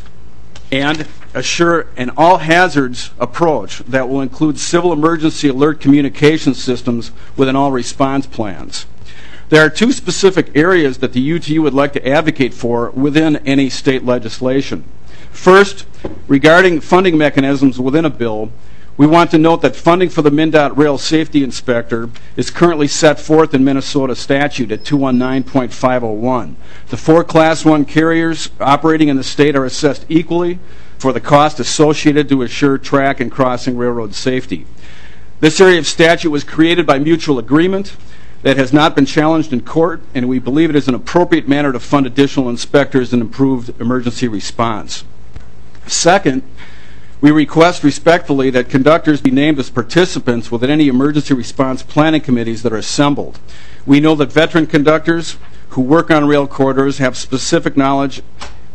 and assure an all-hazards approach that will include civil emergency alert communication systems within all response plans. There are two specific areas that the U T U would like to advocate for within any state legislation. First, regarding funding mechanisms within a bill, we want to note that funding for the MnDOT Rail Safety Inspector is currently set forth in Minnesota statute at two nineteen point five oh one. The four Class one carriers operating in the state are assessed equally for the cost associated to assure track and crossing railroad safety. This area of statute was created by mutual agreement that has not been challenged in court, and we believe it is an appropriate manner to fund additional inspectors and improved emergency response. Second, we request respectfully that conductors be named as participants within any emergency response planning committees that are assembled. We know that veteran conductors who work on rail corridors have specific knowledge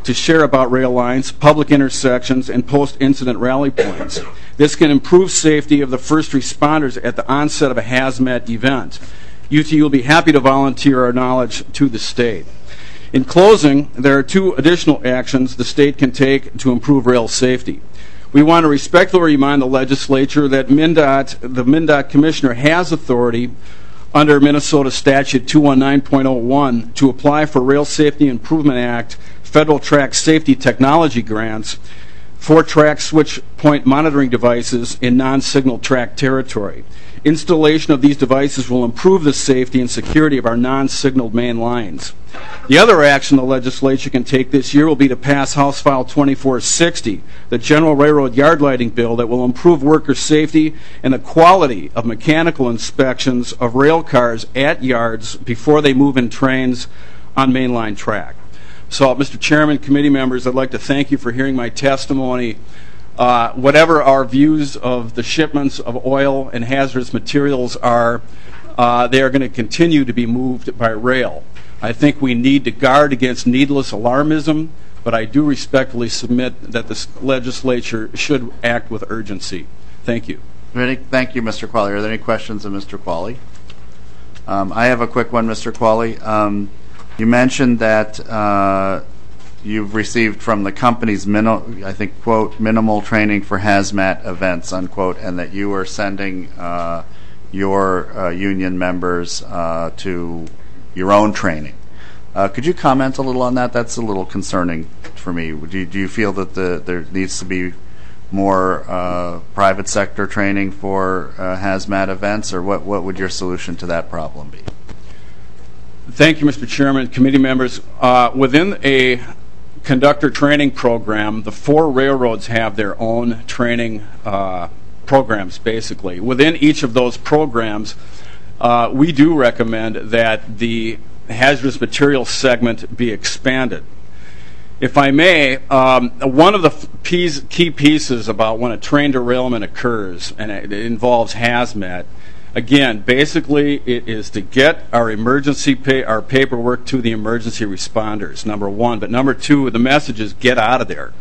to share about rail lines, public intersections, and post-incident rally points. This can improve safety of the first responders at the onset of a hazmat event. U T will be happy to volunteer our knowledge to the state. In closing, there are two additional actions the state can take to improve rail safety. We want to respectfully remind the legislature that MnDOT, the MnDOT Commissioner has authority under Minnesota Statute two nineteen point oh one to apply for Rail Safety Improvement Act federal track safety technology grants for track switch point monitoring devices in non-signal track territory. Installation of these devices will improve the safety and security of our non-signaled main lines. The other action the legislature can take this year will be to pass House File twenty-four sixty, the General Railroad Yard Lighting Bill that will improve worker safety and the quality of mechanical inspections of rail cars at yards before they move in trains on mainline track. So, Mister Chairman, committee members, I'd like to thank you for hearing my testimony. Uh, whatever our views of the shipments of oil and hazardous materials are, uh, they are going to continue to be moved by rail. I think we need to guard against needless alarmism, but I do respectfully submit that the legislature should act with urgency. Thank you. Ready? Thank you, Mister Qualley. Are there any questions of Mister Qualley? Um, I have a quick one, Mister Qualley. Um, you mentioned that uh, you've received from the company's, minimal, I think, quote, minimal training for hazmat events, unquote, and that you are sending uh, your uh, union members uh, to your own training. Uh, could you comment a little on that? That's a little concerning for me. Do you, do you feel that the, there needs to be more uh, private sector training for uh, hazmat events, or what, what would your solution to that problem be? Thank you, Mister Chairman, committee members. Uh, within a conductor training program, the four railroads have their own training uh, programs, basically. Within each of those programs, uh, we do recommend that the hazardous materials segment be expanded. If I may, um, one of the piece, key pieces about when a train derailment occurs, and it, it involves hazmat, again, basically it is to get our emergency pay, our paperwork to the emergency responders, number one. But number two, the message is get out of there.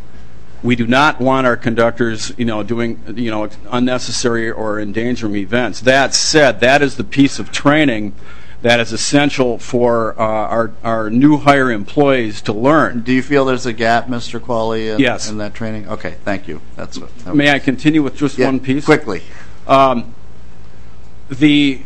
We do not want our conductors, you know, doing, you know, unnecessary or endangering events. That said, that is the piece of training that is essential for uh, our, our new hire employees to learn. Do you feel there's a gap, Mister Qualley, in, yes. in that training? Okay, thank you. That's what, that May I continue with just yeah, one piece? Quickly. Um, the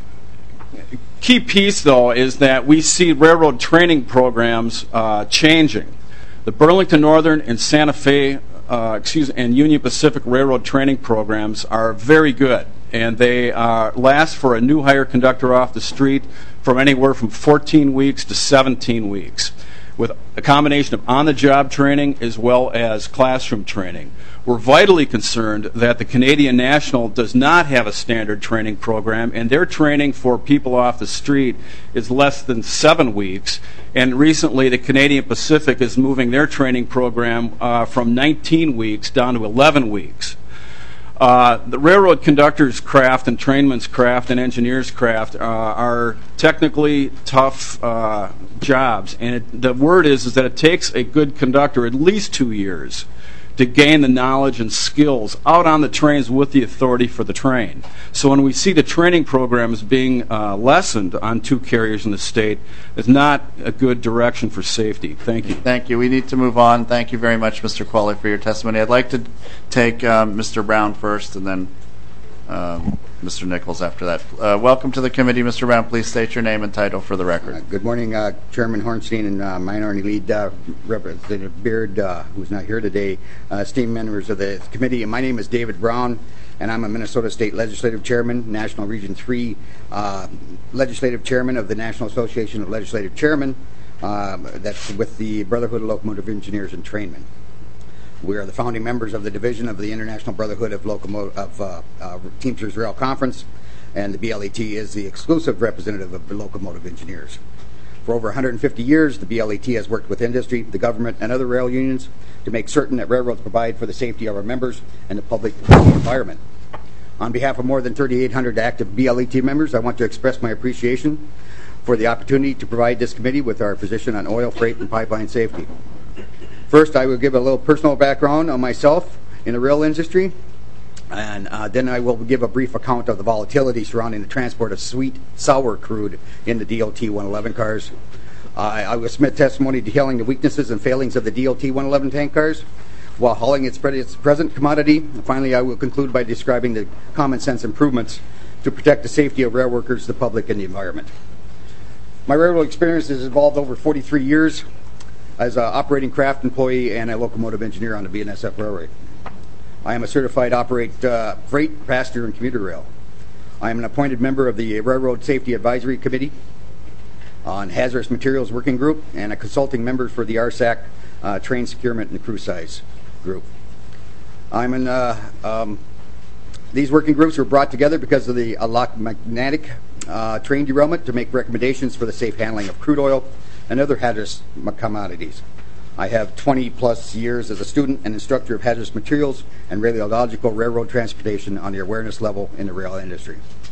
key piece, though, is that we see railroad training programs uh, changing. The Burlington Northern and Santa Fe, uh, excuse, and Union Pacific Railroad training programs are very good, and they uh, last for a new hire conductor off the street from anywhere from fourteen weeks to seventeen weeks, with a combination of on-the-job training as well as classroom training. We're vitally concerned that the Canadian National does not have a standard training program, and their training for people off the street is less than seven weeks. And recently, the Canadian Pacific is moving their training program uh, from nineteen weeks down to eleven weeks. Uh, the railroad conductor's craft and trainman's craft and engineer's craft uh, are technically tough uh, jobs, and it, the word is, is that it takes a good conductor at least two years to gain the knowledge and skills out on the trains with the authority for the train. So when we see the training programs being uh, lessened on two carriers in the state, it's not a good direction for safety. Thank you. Thank you. We need to move on. Thank you very much, Mister Qualley, for your testimony. I'd like to take um, Mister Brown first, and then um, Mister Nichols after that. Uh, welcome to the committee, Mister Brown. Please state your name and title for the record. Uh, good morning, uh, Chairman Hornstein and uh, Minority Lead uh, Representative Beard, uh, who's not here today, uh, esteemed members of the committee. My name is David Brown, and I'm a Minnesota State Legislative Chairman, National Region three uh, Legislative Chairman of the National Association of Legislative Chairmen, uh, that's with the Brotherhood of Locomotive Engineers and Trainmen. We are the founding members of the division of the International Brotherhood of, Locomo- of uh, uh, Teamsters Rail Conference, and the B L E T is the exclusive representative of the locomotive engineers. For over one hundred fifty years, the B L E T has worked with industry, the government, and other rail unions to make certain that railroads provide for the safety of our members and the public environment. On behalf of more than thirty-eight hundred active B L E T members, I want to express my appreciation for the opportunity to provide this committee with our position on oil, freight, and pipeline safety. First, I will give a little personal background on myself in the rail industry, and uh, then I will give a brief account of the volatility surrounding the transport of sweet, sour crude in the D O T one eleven cars. Uh, I will submit testimony detailing the weaknesses and failings of the D O T one eleven tank cars while hauling its, pre- its present commodity. And finally, I will conclude by describing the common sense improvements to protect the safety of rail workers, the public, and the environment. My railroad experience has involved over forty-three years as an operating craft employee and a locomotive engineer on the B N S F Railway. I am a certified operate uh, freight, passenger, and commuter rail. I am an appointed member of the Railroad Safety Advisory Committee on Hazardous Materials Working Group and a consulting member for the R S A C uh, Train Securement and Crew Size Group. I'm in, uh, um, these working groups were brought together because of the electromagnetic uh, train derailment to make recommendations for the safe handling of crude oil and other hazardous commodities. I have twenty plus years as a student and instructor of hazardous materials and radiological railroad transportation on the awareness level in the rail industry.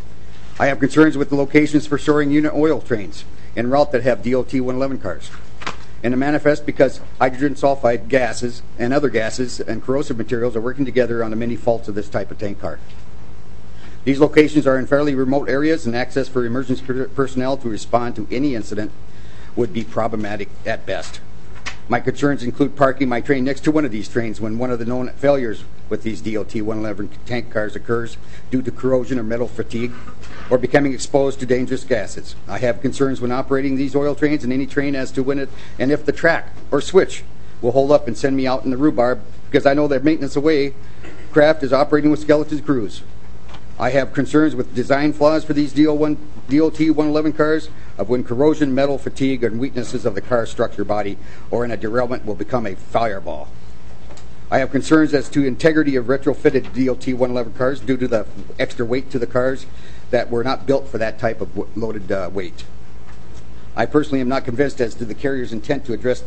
I have concerns with the locations for storing unit oil trains en route that have D O T one eleven cars. And the manifest because hydrogen sulfide gases and other gases and corrosive materials are working together on the many faults of this type of tank car. These locations are in fairly remote areas, and access for emergency per- personnel to respond to any incident would be problematic at best. My concerns include parking my train next to one of these trains when one of the known failures with these D O T one eleven tank cars occurs due to corrosion or metal fatigue or becoming exposed to dangerous gases. I have concerns when operating these oil trains and any train as to when it and if the track or switch will hold up and send me out in the rhubarb, because I know that maintenance away craft is operating with skeleton crews. I have concerns with design flaws for these D O T one eleven cars of when corrosion, metal fatigue, and weaknesses of the car structure body or in a derailment will become a fireball. I have concerns as to integrity of retrofitted D O T one eleven cars due to the extra weight to the cars that were not built for that type of w- loaded uh, weight. I personally am not convinced as to the carrier's intent to address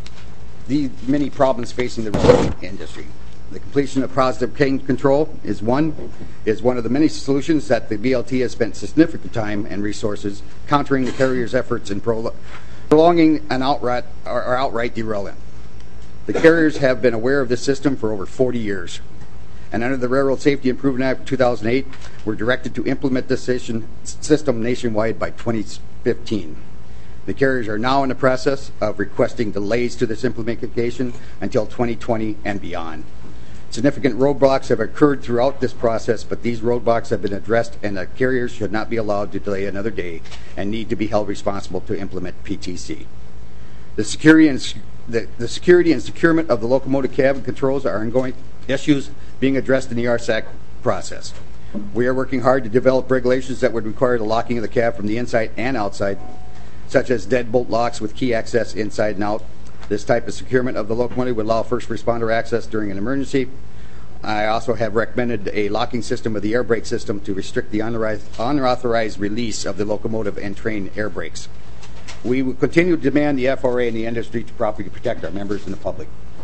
the many problems facing the rail industry. The completion of positive train control is one is one of the many solutions that the B L T has spent significant time and resources countering the carrier's efforts in prolo- prolonging an outright or, or outright derailment. The carriers have been aware of this system for over forty years, and under the Railroad Safety Improvement Act of two thousand eight, were directed to implement this system nationwide by twenty fifteen. The carriers are now in the process of requesting delays to this implementation until twenty twenty and beyond. Significant roadblocks have occurred throughout this process, but these roadblocks have been addressed, and the carriers should not be allowed to delay another day and need to be held responsible to implement P T C. The security and the, the security and securement of the locomotive cabin controls are ongoing issues being addressed in the R S A C process. We are working hard to develop regulations that would require the locking of the cab from the inside and outside, such as deadbolt locks with key access inside and out. This type of securement of the locomotive would allow first responder access during an emergency. I also have recommended a locking system with the air brake system to restrict the unauthorized release of the locomotive and train air brakes. We will continue to demand the F R A and the industry to properly protect our members and the public.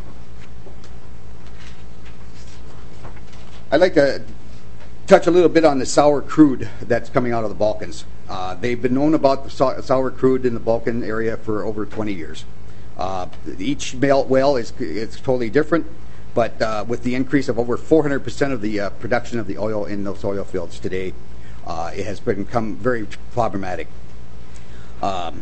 I'd like to touch a little bit on the sour crude that's coming out of the Balkans. Uh, they've been known about the so- sour crude in the Balkan area for over twenty years. Uh, each well is it's totally different, but uh, with the increase of over four hundred percent of the uh, production of the oil in those oil fields today, uh, it has become very problematic. Um,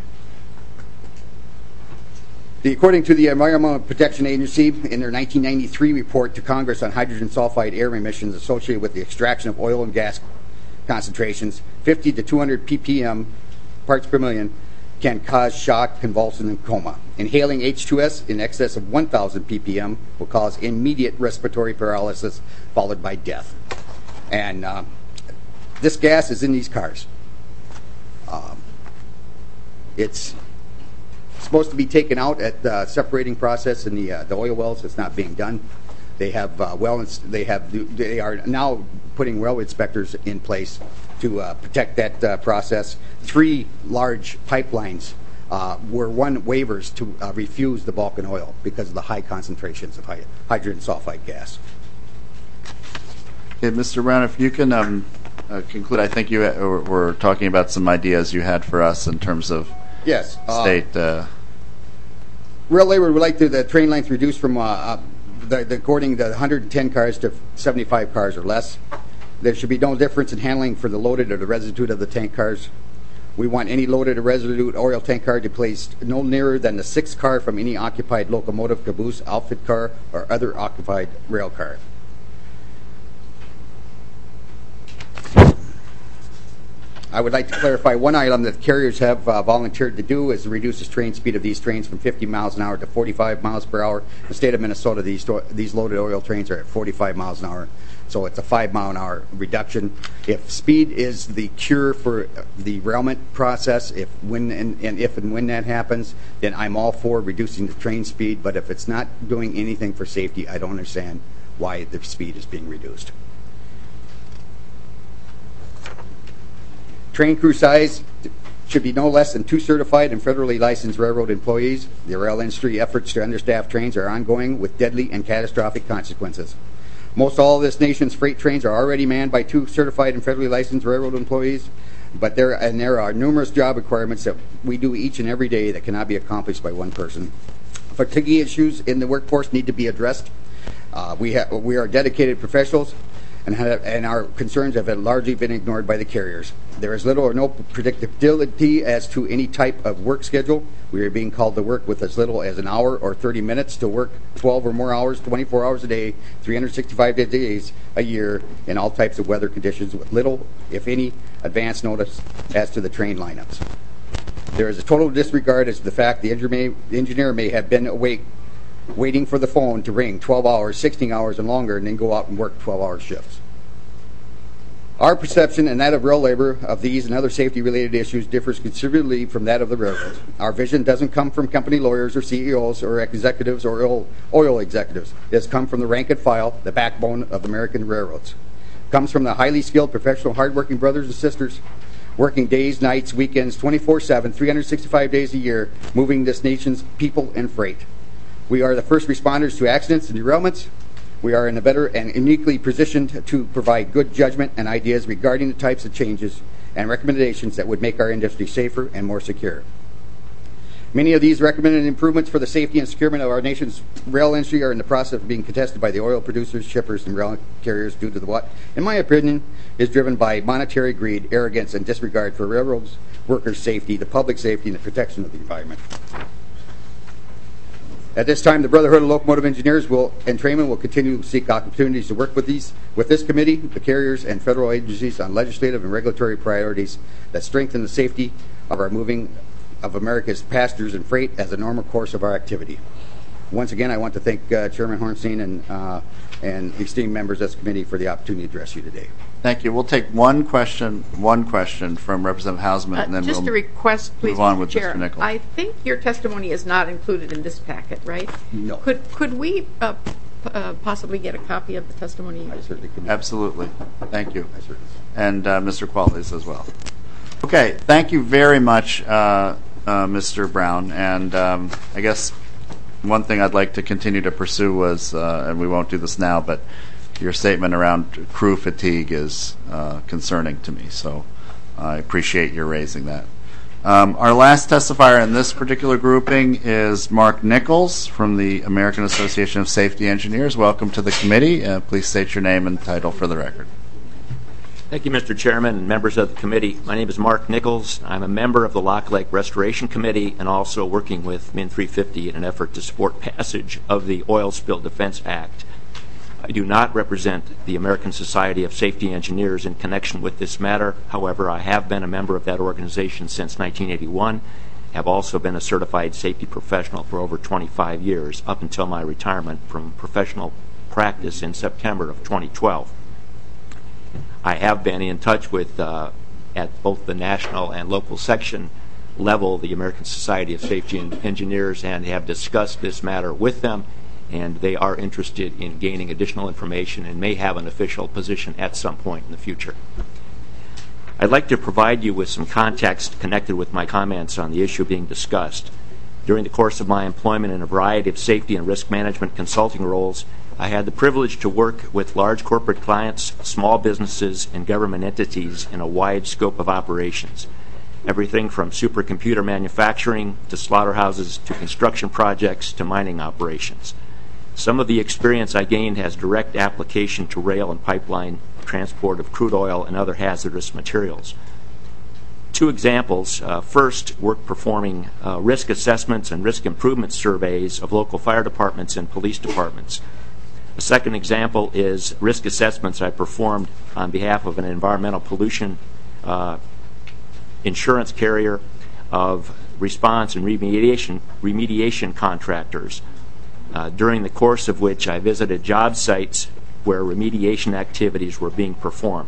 the, according to the Environmental Protection Agency, in their nineteen ninety-three report to Congress on hydrogen sulfide air emissions associated with the extraction of oil and gas concentrations, fifty to two hundred ppm parts per million can cause shock, convulsion, and coma. Inhaling H two S in excess of one thousand ppm will cause immediate respiratory paralysis followed by death. And uh, this gas is in these cars. Um, it's supposed to be taken out at the separating process in the uh, the oil wells. It's not being done. They have uh, well, they have they are now putting well inspectors in place to uh, protect that uh, process. Three large pipelines uh, were won waivers to uh, refuse the Balkan oil because of the high concentrations of hy- hydrogen sulfide gas. Okay, Mister Brown, if you can um, uh, conclude, I think you ha- were talking about some ideas you had for us in terms of yes, uh, state. Uh, rail labor would like to the train length reduced from uh, uh, the, the, according to one hundred ten cars to seventy-five cars or less. There should be no difference in handling for the loaded or the residue of the tank cars. We want any loaded or residue oil tank car to be placed no nearer than the sixth car from any occupied locomotive, caboose, outfit car, or other occupied rail car. I would like to clarify one item that carriers have uh, volunteered to do is to reduce the train speed of these trains from fifty miles an hour to forty-five miles per hour. In the state of Minnesota, these these loaded oil trains are at forty-five miles an hour, so it's a five mile an hour reduction. If speed is the cure for the derailment process, if when and, and if and when that happens, then I'm all for reducing the train speed. But if it's not doing anything for safety, I don't understand why the speed is being reduced. Train crew size should be no less than two certified and federally licensed railroad employees. The rail industry efforts to understaff trains are ongoing with deadly and catastrophic consequences. Most all of this nation's freight trains are already manned by two certified and federally licensed railroad employees, but there and there are numerous job requirements that we do each and every day that cannot be accomplished by one person. Fatigue issues in the workforce need to be addressed. Uh, we have we are dedicated professionals, and, have, and our concerns have largely been ignored by the carriers. There is little or no predictability as to any type of work schedule. We are being called to work with as little as an hour or thirty minutes to work twelve or more hours, twenty-four hours a day, three hundred sixty-five days a year in all types of weather conditions with little, if any, advance notice as to the train lineups. There is a total disregard as to the fact the engineer may have been awake waiting for the phone to ring twelve hours, sixteen hours and longer, and then go out and work twelve hour shifts. Our perception and that of rail labor of these and other safety-related issues differs considerably from that of the railroads. Our vision doesn't come from company lawyers or C E Os or executives or oil, oil executives. It has come from the rank and file, the backbone of American railroads. It comes from the highly skilled, professional, hardworking brothers and sisters working days, nights, weekends, twenty-four seven, three hundred sixty-five days a year, moving this nation's people and freight. We are the first responders to accidents and derailments. We are in a better and uniquely positioned to provide good judgment and ideas regarding the types of changes and recommendations that would make our industry safer and more secure. Many of these recommended improvements for the safety and securement of our nation's rail industry are in the process of being contested by the oil producers, shippers, and rail carriers due to the what, in my opinion, is driven by monetary greed, arrogance, and disregard for railroads, workers' safety, the public safety, and the protection of the environment. At this time, the Brotherhood of Locomotive Engineers will, and Trainmen will continue to seek opportunities to work with these, with this committee, the carriers, and federal agencies on legislative and regulatory priorities that strengthen the safety of our moving of America's passengers and freight as a normal course of our activity. Once again, I want to thank uh, Chairman Hornstein and uh, and the esteemed members of this committee for the opportunity to address you today. Thank you. We'll take one question, one question from Representative Hausman, Uh, and then just we'll a request, please, move on Mister with Chair. Mister Nichols. I think your testimony is not included in this packet, right? No. Could could we uh, p- uh, possibly get a copy of the testimony? I certainly can. Absolutely. Thank you. I certainly And uh, Mister Qualities as well. Okay. Thank you very much, uh, uh, Mister Brown. And um, I guess one thing I'd like to continue to pursue was, uh, and we won't do this now, but your statement around crew fatigue is uh, concerning to me. So I appreciate your raising that. Um, our last testifier in this particular grouping is Mark Nichols from the American Association of Safety Engineers. Welcome to the committee. Uh, please state your name and title for the record. Thank you, Mister Chairman and members of the committee. My name is Mark Nichols. I'm a member of the Lock Lake Restoration Committee and also working with Min three fifty in an effort to support passage of the Oil Spill Defense Act. I do not represent the American Society of Safety Engineers in connection with this matter. However, I have been a member of that organization since nineteen eighty-one, have also been a certified safety professional for over twenty-five years, up until my retirement from professional practice in September of twenty twelve. I have been in touch with, uh, at both the national and local section level, the American Society of Safety Engineers, and have discussed this matter with them, and they are interested in gaining additional information and may have an official position at some point in the future. I'd like to provide you with some context connected with my comments on the issue being discussed. During the course of my employment in a variety of safety and risk management consulting roles, I had the privilege to work with large corporate clients, small businesses, and government entities in a wide scope of operations. everything from supercomputer manufacturing to slaughterhouses to construction projects to mining operations. Some of the experience I gained has direct application to rail and pipeline transport of crude oil and other hazardous materials. Two examples. Uh, first, work performing uh, risk assessments and risk improvement surveys of local fire departments and police departments. The second example is risk assessments I performed on behalf of an environmental pollution uh, insurance carrier of response and remediation, remediation contractors, uh, during the course of which I visited job sites where remediation activities were being performed.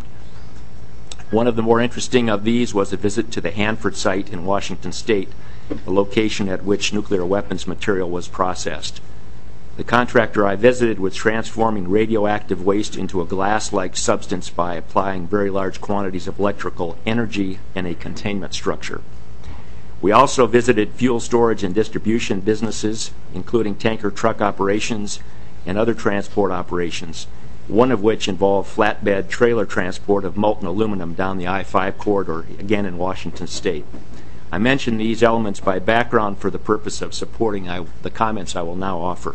One of the more interesting of these was a visit to the Hanford site in Washington State, a location at which nuclear weapons material was processed. The contractor I visited was transforming radioactive waste into a glass-like substance by applying very large quantities of electrical energy in a containment structure. We also visited fuel storage and distribution businesses, including tanker truck operations and other transport operations, one of which involved flatbed trailer transport of molten aluminum down the I five corridor, again in Washington State. I mention these elements by background for the purpose of supporting I, the comments I will now offer.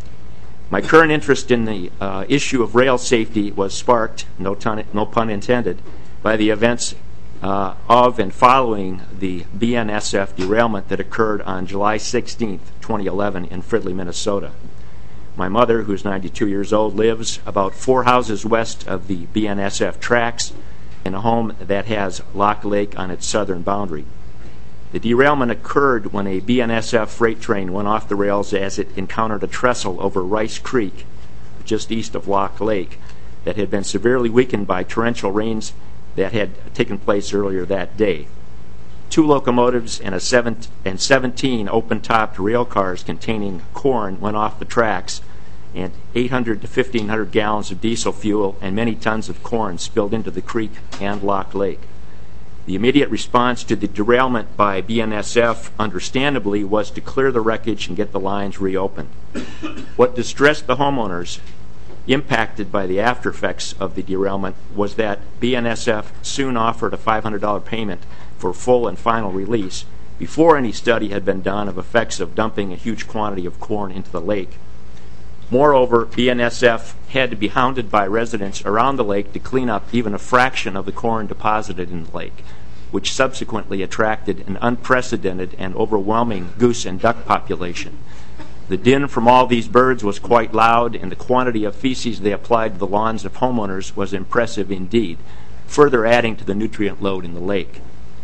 My current interest in the uh, issue of rail safety was sparked, no, ton, no pun intended, by the events uh, of and following the B N S F derailment that occurred on July sixteenth, twenty eleven in Fridley, Minnesota. My mother, who's ninety-two years old, lives about four houses west of the B N S F tracks in a home that has Lock Lake on its southern boundary. The derailment occurred when a B N S F freight train went off the rails as it encountered a trestle over Rice Creek, just east of Lock Lake, that had been severely weakened by torrential rains that had taken place earlier that day. Two locomotives and, a seven, and seventeen open-topped rail cars containing corn went off the tracks, and eight hundred to fifteen hundred gallons of diesel fuel and many tons of corn spilled into the creek and Lock Lake. The immediate response to the derailment by B N S F, understandably, was to clear the wreckage and get the lines reopened. What distressed the homeowners impacted by the after effects of the derailment was that B N S F soon offered a five hundred dollars payment for full and final release before any study had been done of effects of dumping a huge quantity of corn into the lake. Moreover, B N S F had to be hounded by residents around the lake to clean up even a fraction of the corn deposited in the lake, which subsequently attracted an unprecedented and overwhelming goose and duck population. The din from all these birds was quite loud, and the quantity of feces they applied to the lawns of homeowners was impressive indeed, further adding to the nutrient load in the lake.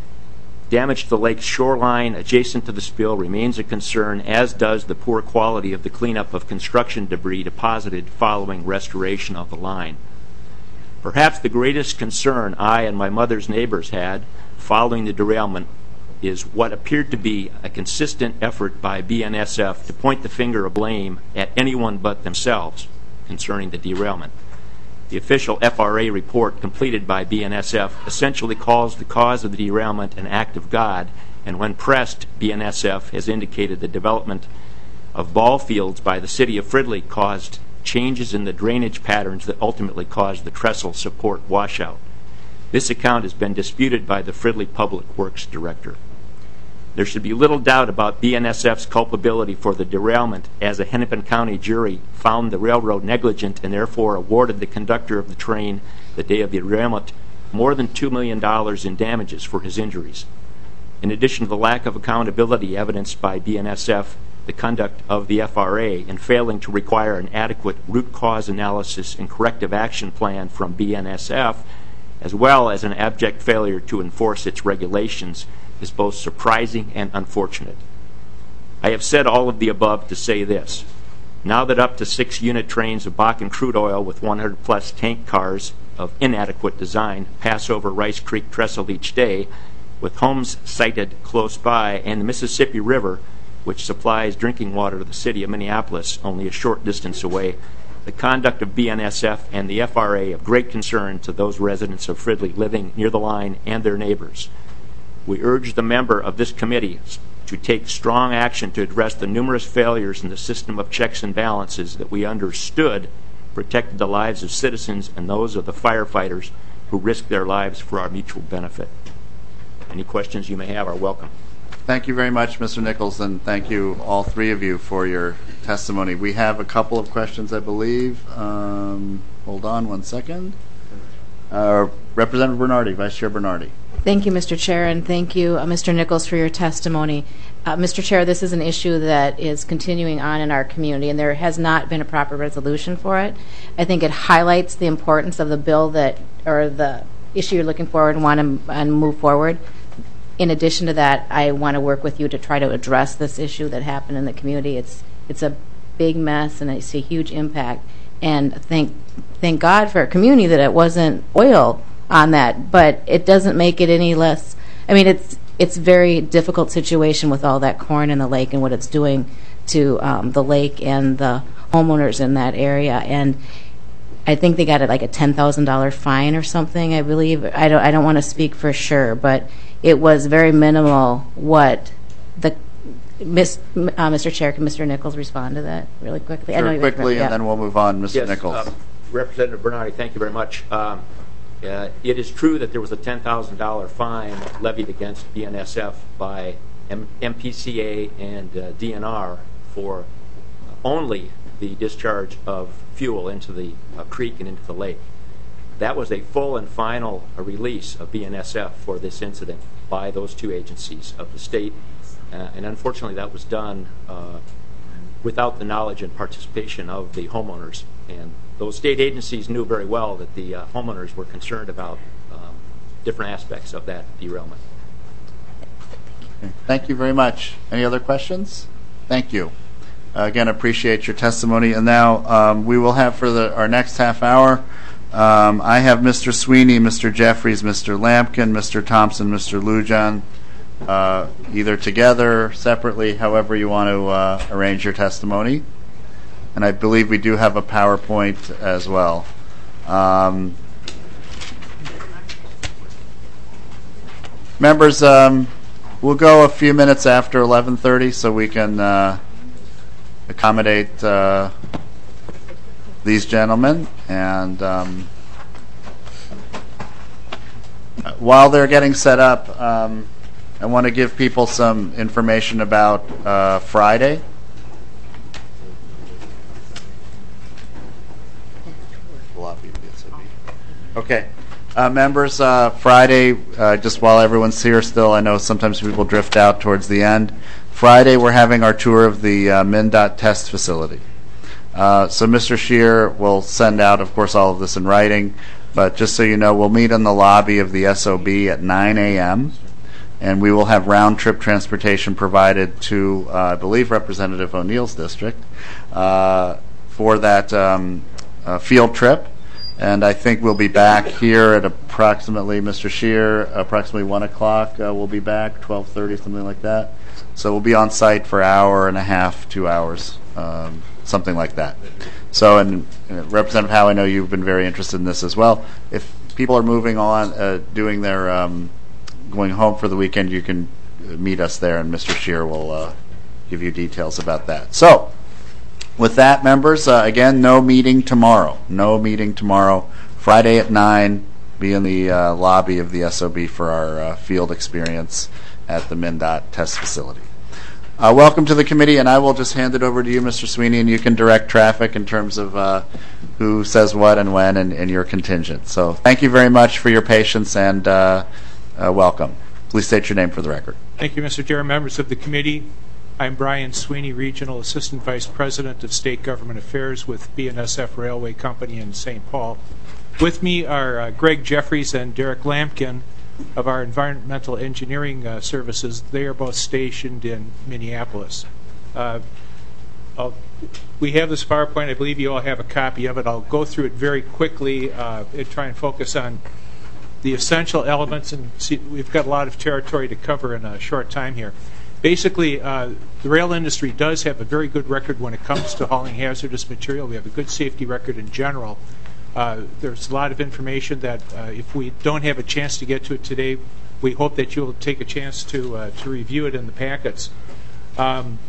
Damage to the lake's shoreline adjacent to the spill remains a concern, as does the poor quality of the cleanup of construction debris deposited following restoration of the line. Perhaps the greatest concern I and my mother's neighbors had following the derailment is what appeared to be a consistent effort by B N S F to point the finger of blame at anyone but themselves concerning the derailment. The official F R A report completed by B N S F essentially calls the cause of the derailment an act of God, and when pressed, B N S F has indicated the development of ball fields by the city of Fridley caused changes in the drainage patterns that ultimately caused the trestle support washout. This account has been disputed by the Fridley Public Works Director. There should be little doubt about B N S F's culpability for the derailment, as a Hennepin County jury found the railroad negligent and therefore awarded the conductor of the train the day of the derailment more than two million dollars in damages for his injuries. In addition to the lack of accountability evidenced by B N S F, the conduct of the F R A in failing to require an adequate root cause analysis and corrective action plan from B N S F, as well as an abject failure to enforce its regulations, is both surprising and unfortunate. I have said all of the above to say this. Now that up to six unit trains of Bakken crude oil with one hundred plus tank cars of inadequate design pass over Rice Creek Trestle each day, with homes sited close by, and the Mississippi River, which supplies drinking water to the city of Minneapolis only a short distance away, the conduct of B N S F and the F R A of great concern to those residents of Fridley living near the line and their neighbors. We urge the member of this committee to take strong action to address the numerous failures in the system of checks and balances that we understood protected the lives of citizens and those of the firefighters who risked their lives for our mutual benefit. Any questions you may have are welcome. Thank you very much, Mister Nichols, and thank you, all three of you, for your testimony. We have a couple of questions, I believe. Um, hold on one second. Uh, Representative Bernardi, Vice Chair Bernardi. Thank you, Mister Chair, and thank you, uh, Mister Nichols, for your testimony. Uh, Mister Chair, this is an issue that is continuing on in our community, and there has not been a proper resolution for it. I think it highlights the importance of the bill that, or the issue you're looking forward and want to and move forward. In addition to that, I want to work with you to try to address this issue that happened in the community. It's it's a big mess, and it's a huge impact. And thank thank God for a community that it wasn't oil on that, but it doesn't make it any less. I mean, it's it's a very difficult situation with all that corn in the lake and what it's doing to um, the lake and the homeowners in that area. And I think they got it like a ten thousand dollar fine or something, I believe. I don't I don't want to speak for sure, but it was very minimal what the Miss, uh, Mister Chair, can Mister Nichols respond to that really quickly? Sure, I know quickly, yeah. and then we'll move on. Mister Yes, Nichols. Uh, Representative Bernardi, thank you very much. Um, uh, it is true that there was a ten thousand dollar fine levied against B N S F by M- MPCA and uh, D N R for only the discharge of fuel into the uh, creek and into the lake. That was a full and final uh, release of B N S F for this incident by those two agencies of the state. Uh, and unfortunately, that was done uh, without the knowledge and participation of the homeowners. And those state agencies knew very well that the uh, homeowners were concerned about um, different aspects of that derailment. Thank you very much. Any other questions? Thank you. Uh, again, appreciate your testimony. And now um, we will have for the, our next half hour, um, I have Mister Sweeney, Mister Jeffries, Mister Lampkin, Mister Thompson, Mister Lujan, uh, either together, separately, however you want to uh, arrange your testimony. And I believe we do have a PowerPoint as well. Um, members, um, we'll go a few minutes after eleven thirty so we can uh, accommodate uh, these gentlemen. And um, while they're getting set up, um, I want to give people some information about uh, Friday. Okay. Uh, members, uh, Friday, uh, just while everyone's here still, I know sometimes people drift out towards the end. Friday, we're having our tour of the uh, MnDOT test facility. Uh, so Mister Scheer will send out, of course, all of this in writing, but just so you know, we'll meet in the lobby of the S O B at nine a.m., and we will have round-trip transportation provided to, uh, I believe, Representative O'Neill's district uh, for that um, uh, field trip. And I think we'll be back here at approximately, Mister Scheer, approximately one o'clock. Uh, we'll be back, twelve thirty, something like that. So we'll be on site for an hour and a half, two hours, um, something like that. So, and uh, Representative Howe, I know you've been very interested in this as well. If people are moving on, uh, doing their, um, going home for the weekend, you can meet us there, and Mister Scheer will uh, give you details about that. So, with that, members, uh, again, no meeting tomorrow. No meeting tomorrow. Friday at nine, be in the uh, lobby of the S O B for our uh, field experience at the MnDOT test facility. Uh, welcome to the committee, and I will just hand it over to you, Mister Sweeney, and you can direct traffic in terms of uh, who says what and when and, and your contingent. So thank you very much for your patience, and uh, uh, welcome. Please state your name for the record. Thank you, Mister Chair, members of the committee. I'm Brian Sweeney, Regional Assistant Vice President of State Government Affairs with B N S F Railway Company in Saint Paul. With me are uh, Greg Jeffries and Derek Lampkin of our Environmental Engineering uh, Services. They are both stationed in Minneapolis. Uh, we have this PowerPoint. I believe you all have a copy of it. I'll go through it very quickly uh, and try and focus on the essential elements. And see, we've got a lot of territory to cover in a short time here. Basically, uh, the rail industry does have a very good record when it comes to hauling hazardous material. We have a good safety record in general. Uh, there's a lot of information that uh, if we don't have a chance to get to it today, we hope that you'll take a chance to uh, to review it in the packets. Um,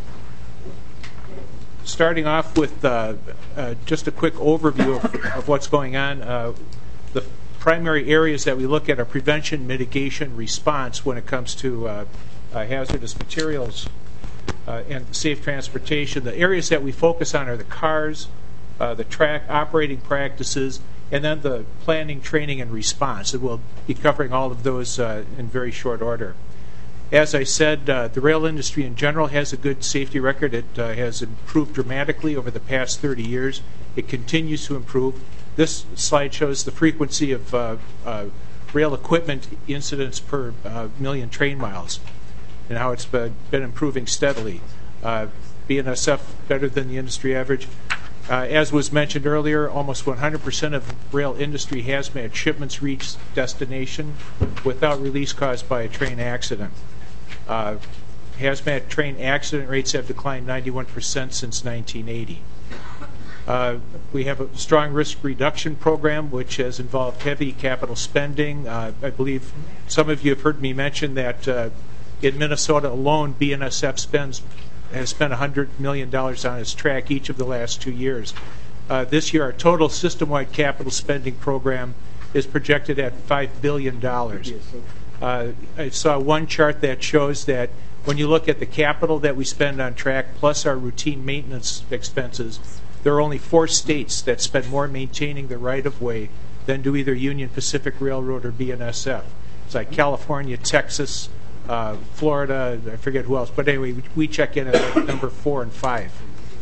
starting off with uh, uh, just a quick overview of, of what's going on. Uh, the primary areas that we look at are prevention, mitigation, response when it comes to uh, uh, hazardous materials uh, and safe transportation. The areas that we focus on are the cars, uh, the track operating practices, and then the planning, training, and response. And we'll be covering all of those uh, in very short order. As I said, uh, the rail industry in general has a good safety record. It uh, has improved dramatically over the past thirty years. It continues to improve. This slide shows the frequency of uh, uh, rail equipment incidents per uh, million train miles and how it's been, been improving steadily. Uh, B N S F better than the industry average. Uh, as was mentioned earlier, almost one hundred percent of rail industry hazmat shipments reach destination without release caused by a train accident. Uh, hazmat train accident rates have declined ninety-one percent since nineteen eighty. Uh, we have a strong risk reduction program which has involved heavy capital spending. Uh, I believe some of you have heard me mention that uh, in Minnesota alone, B N S F spends has spent one hundred million dollars on its track each of the last two years. Uh, this year, our total system-wide capital spending program is projected at five billion dollars. Uh, I saw one chart that shows that when you look at the capital that we spend on track plus our routine maintenance expenses, there are only four states that spend more maintaining the right-of-way than do either Union Pacific Railroad or B N S F. It's like California, Texas, uh, Florida, I forget who else. But anyway, we, we check in at like number four and five.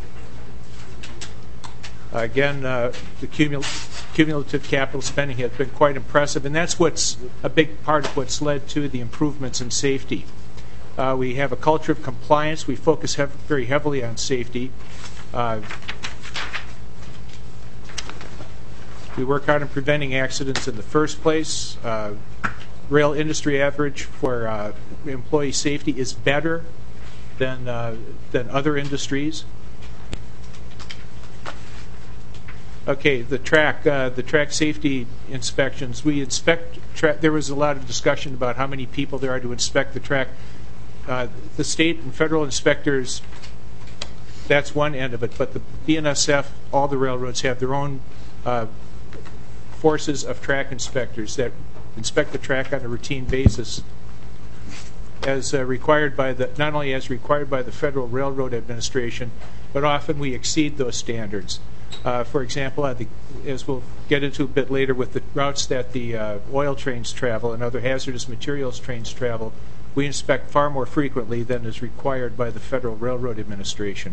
Uh, again, uh, the cumul- cumulative capital spending has been quite impressive, and that's what's a big part of what's led to the improvements in safety. Uh, we have a culture of compliance. We focus hev- very heavily on safety. Uh, we work hard on preventing accidents in the first place. Uh, rail industry average for uh, employee safety is better than uh, than other industries. Okay, the track, uh, the track safety inspections. We inspect. Tra- there was a lot of discussion about how many people there are to inspect the track. Uh, the state and federal inspectors. That's one end of it, but the B N S F, all the railroads have their own uh, forces of track inspectors that inspect the track on a routine basis, as uh, required by the not only as required by the Federal Railroad Administration, but often we exceed those standards. Uh, for example, uh, the, as we'll get into a bit later with the routes that the uh, oil trains travel and other hazardous materials trains travel, we inspect far more frequently than is required by the Federal Railroad Administration.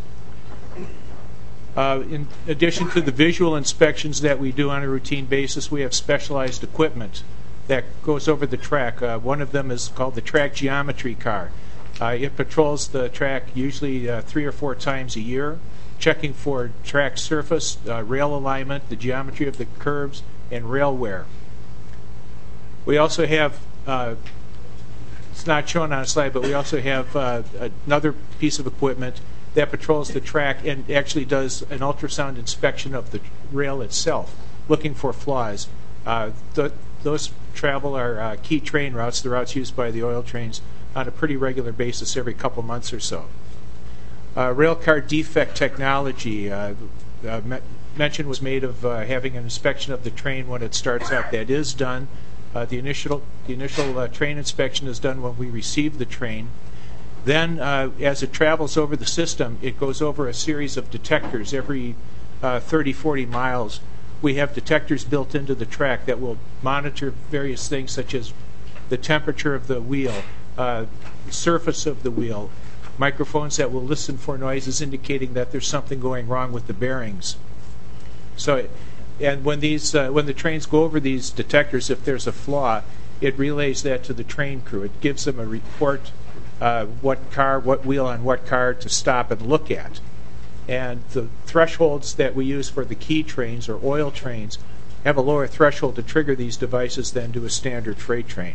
Uh, in addition to the visual inspections that we do on a routine basis, we have specialized equipment that goes over the track. Uh, one of them is called the track geometry car. Uh, it patrols the track usually uh, three or four times a year, checking for track surface, uh, rail alignment, the geometry of the curves, and rail wear. We also have, uh, it's not shown on a slide, but we also have uh, another piece of equipment that patrols the track and actually does an ultrasound inspection of the rail itself, looking for flaws. Uh, the, those travel our uh, key train routes, the routes used by the oil trains, on a pretty regular basis every couple months or so. Uh, railcar defect technology. Uh, uh, me- mention was made of uh, having an inspection of the train when it starts out. That is done. Uh, the initial, the initial uh, train inspection is done when we receive the train. Then, uh, as it travels over the system, it goes over a series of detectors every uh, thirty, forty miles. We have detectors built into the track that will monitor various things such as the temperature of the wheel, uh, surface of the wheel, microphones that will listen for noises indicating that there's something going wrong with the bearings. So, and when these, uh, when the trains go over these detectors, if there's a flaw, it relays that to the train crew. It gives them a report. Uh, what car, what wheel on what car to stop and look at. And the thresholds that we use for the key trains or oil trains have a lower threshold to trigger these devices than do a standard freight train.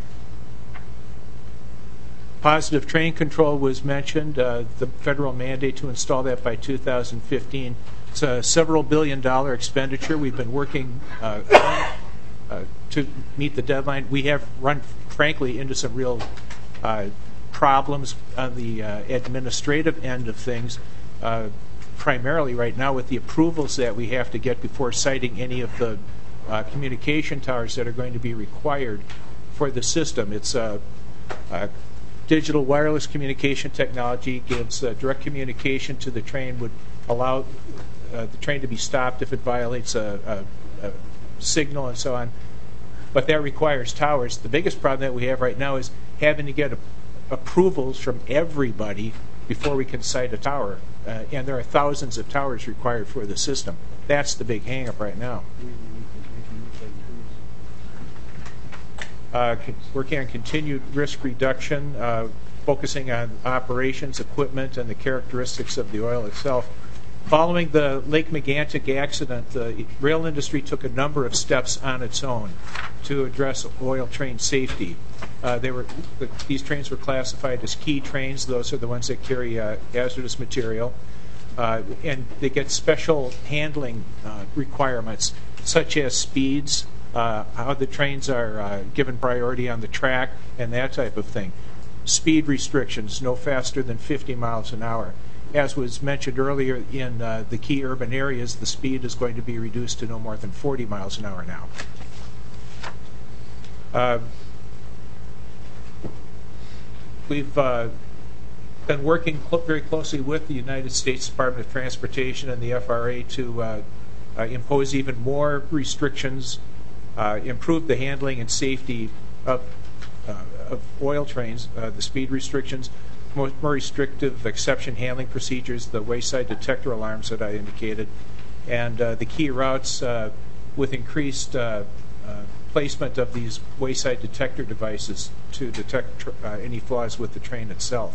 Positive train control was mentioned, uh, the federal mandate to install that by two thousand fifteen. It's a several billion dollar expenditure. We've been working uh, uh, to meet the deadline. We have run, frankly, into some real uh, problems on the uh, administrative end of things, uh, primarily right now with the approvals that we have to get before citing any of the uh, communication towers that are going to be required for the system. It's a, a digital wireless communication technology, gives uh, direct communication to the train, would allow uh, the train to be stopped if it violates a, a, a signal and so on. But that requires towers. The biggest problem that we have right now is having to get a, approvals from everybody before we can site a tower. Uh, and there are thousands of towers required for the system. That's the big hang-up right now. Uh, working on continued risk reduction, uh, focusing on operations, equipment, and the characteristics of the oil itself. Following the Lake Megantic accident, the rail industry took a number of steps on its own to address oil train safety. Uh, they were the, these trains were classified as key trains. Those are the ones that carry uh, hazardous material, uh, and they get special handling uh, requirements, such as speeds, uh, how the trains are uh, given priority on the track, and that type of thing. Speed restrictions, no faster than fifty miles an hour. As was mentioned earlier, in uh, the key urban areas, the speed is going to be reduced to no more than forty miles an hour now. Uh, we've uh, been working cl- very closely with the United States Department of Transportation and the F R A to uh, uh, impose even more restrictions, uh, improve the handling and safety of, uh, of oil trains, uh, the speed restrictions, more, more restrictive exception handling procedures, the wayside detector alarms that I indicated, and uh, the key routes uh, with increased uh, uh, placement of these wayside detector devices to detect tr- uh, any flaws with the train itself.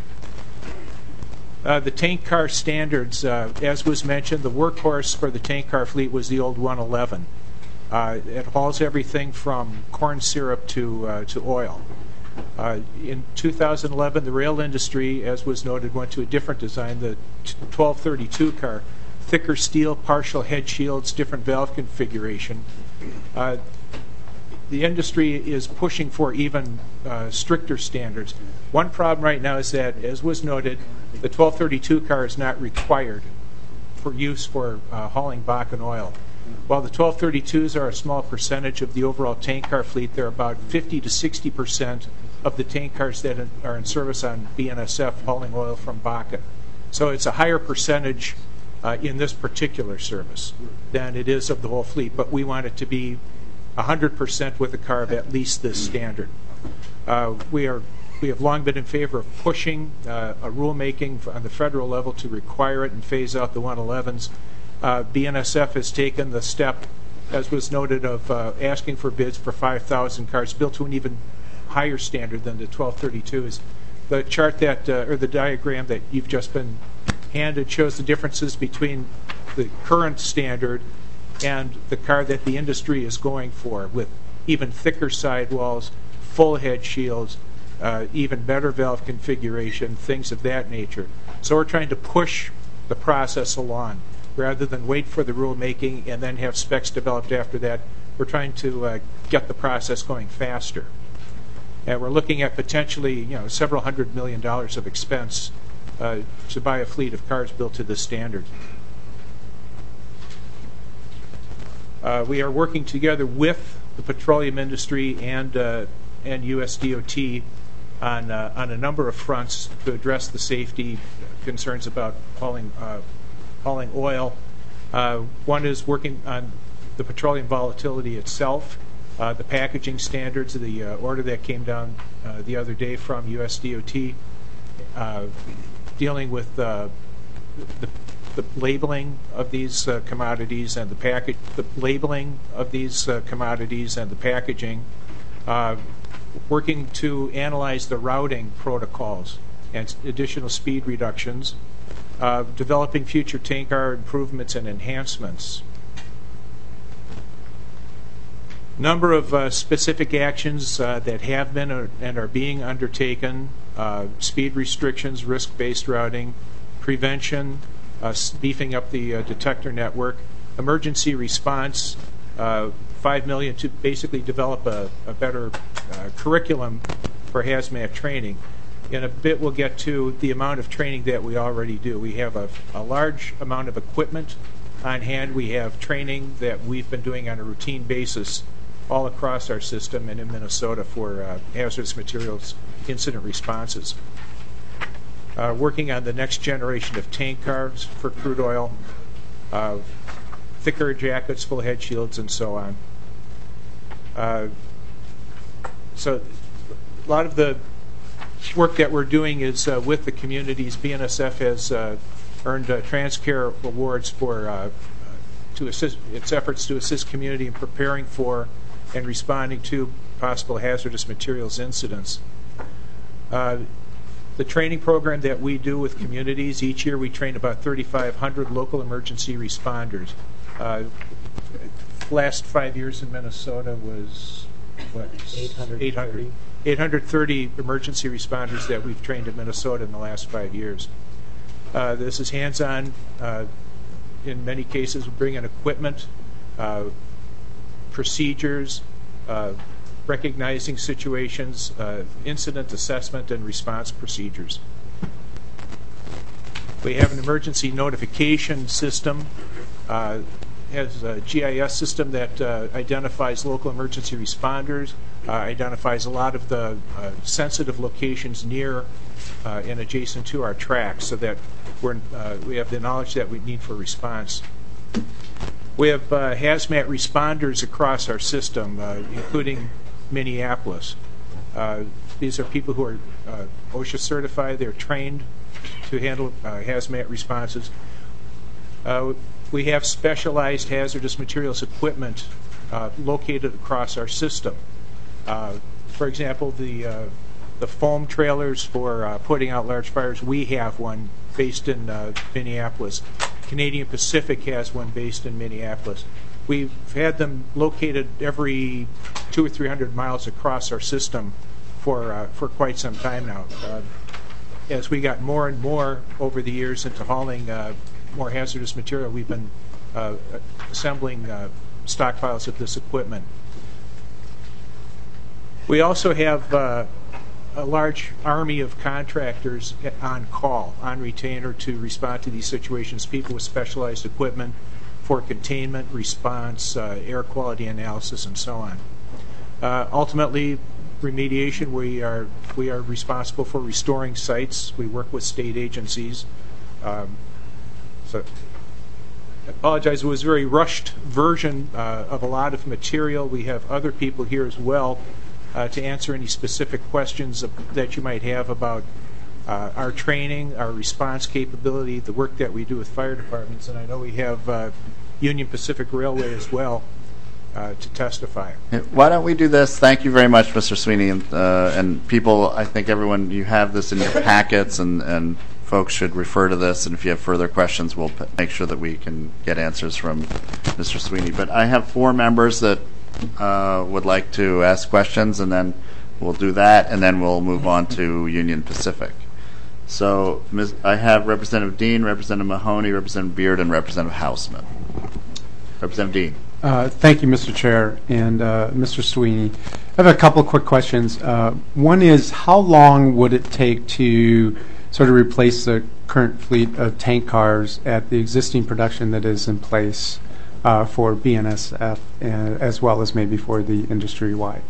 Uh, the tank car standards, uh, as was mentioned, the workhorse for the tank car fleet was the old one eleven. Uh, it hauls everything from corn syrup to uh, to oil. Uh, in two thousand eleven, the rail industry, as was noted, went to a different design, the twelve thirty-two car, thicker steel, partial head shields, different valve configuration. Uh, the industry is pushing for even uh, stricter standards. One problem right now is that, as was noted, the twelve thirty-two car is not required for use for uh, hauling Bakken oil. While the twelve thirty-twos are a small percentage of the overall tank car fleet, they're about fifty to sixty percent of the tank cars that are in service on B N S F hauling oil from Bakken. So it's a higher percentage uh, in this particular service than it is of the whole fleet, but we want it to be one hundred percent with a car of at least this standard. Uh, we are we have long been in favor of pushing uh, a rulemaking on the federal level to require it and phase out the one elevens. Uh, B N S F has taken the step, as was noted, of uh, asking for bids for five thousand cars, built to an even higher standard than the twelve thirty-twos. The chart that, uh, or the diagram that you've just been handed shows the differences between the current standard and the car that the industry is going for, with even thicker sidewalls, full head shields, uh, even better valve configuration, things of that nature. So we're trying to push the process along. Rather than wait for the rulemaking and then have specs developed after that, we're trying to uh, get the process going faster. And we're looking at potentially, you know, several hundred million dollars of expense uh, to buy a fleet of cars built to this standard. Uh, we are working together with the petroleum industry and uh, and U S D O T on uh, on a number of fronts to address the safety concerns about hauling uh, hauling oil. Uh, one is working on the petroleum volatility itself, uh, the packaging standards, the uh, order that came down uh, the other day from U S D O T, uh, dealing with uh, the, the labeling of these uh, commodities and the package, the labeling of these uh, commodities and the packaging, uh, working to analyze the routing protocols and additional speed reductions, uh, developing future tank car improvements and enhancements. Number of uh, specific actions uh, that have been or, and are being undertaken: uh, speed restrictions, risk-based routing, prevention, uh, beefing up the uh, detector network, emergency response, uh, five million dollars to basically develop a, a better uh, curriculum for hazmat training. In a bit, we'll get to the amount of training that we already do. We have a, a large amount of equipment on hand. We have training that we've been doing on a routine basis all across our system and in Minnesota for uh, hazardous materials incident responses. Uh, working on the next generation of tank cars for crude oil, uh, thicker jackets, full head shields, and so on. Uh, so a lot of the work that we're doing is uh, with the communities. B N S F has uh, earned uh, TransCare awards for uh, to assist its efforts to assist community in preparing for and responding to possible hazardous materials incidents. Uh, the training program that we do with communities, each year we train about thirty-five hundred local emergency responders. Uh, last five years in Minnesota was what? eight hundred. eight hundred. eight hundred thirty emergency responders that we've trained in Minnesota in the last five years. Uh, this is hands-on. Uh, in many cases, we bring in equipment, uh, procedures, uh, recognizing situations, uh, incident assessment, and response procedures. We have an emergency notification system. Uh, has a G I S system that uh, identifies local emergency responders, uh, identifies a lot of the uh, sensitive locations near uh, and adjacent to our tracks, so that we're, uh, we have the knowledge that we need for response. We have uh, hazmat responders across our system, uh, including Minneapolis. Uh, these are people who are uh, OSHA certified. They're trained to handle uh, hazmat responses. Uh, we have specialized hazardous materials equipment uh, located across our system. Uh, for example, the uh, the foam trailers for uh, putting out large fires, we have one based in uh, Minneapolis. Canadian Pacific has one based in Minneapolis. We've had them located every two or three hundred miles across our system for uh, for quite some time now. Uh, as we got more and more over the years into hauling uh, more hazardous material, we've been uh, assembling uh, stockpiles of this equipment. We also have uh, a large army of contractors on call, on retainer, to respond to these situations, people with specialized equipment for containment, response, uh, air quality analysis, and so on. Uh, ultimately, remediation, we are we are responsible for restoring sites. We work with state agencies. Um, so I apologize, it was a very rushed version uh, of a lot of material. We have other people here as well uh, to answer any specific questions of, that you might have about uh, our training, our response capability, the work that we do with fire departments, and I know we have uh, Union Pacific Railway as well uh, to testify. Why don't we do this? Thank you very much, Mister Sweeney, and, uh, and people, I think everyone, you have this in your packets, and, and folks should refer to this, and if you have further questions, we'll p- make sure that we can get answers from Mister Sweeney. But I have four members that uh, would like to ask questions, and then we'll do that, and then we'll move on to Union Pacific. So Miz I have Representative Dean, Representative Mahoney, Representative Beard, and Representative Hausman. Representative Dean. Uh, thank you, Mister Chair, and uh, Mister Sweeney. I have a couple of quick questions. Uh, one is, how long would it take to sort of replace the current fleet of tank cars at the existing production that is in place uh, for B N S F, uh, as well as maybe for the industry-wide?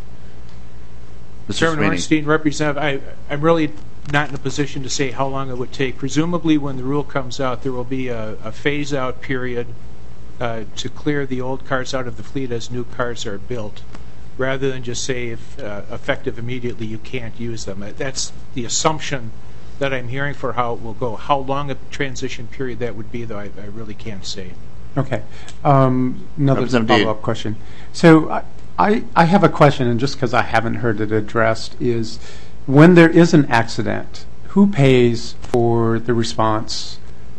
Mister Chairman Ornstein, Representative, I, I'm really not in a position to say how long it would take. Presumably, when the rule comes out, there will be a, a phase-out period uh, to clear the old cars out of the fleet as new cars are built, rather than just say, if uh, effective immediately, you can't use them. That's the assumption that I'm hearing for how it will go. How long a transition period that would be, though, I, I really can't say. Okay. Um, another follow-up question. So I, I, I have a question, and just because I haven't heard it addressed, is when there is an accident, who pays for the response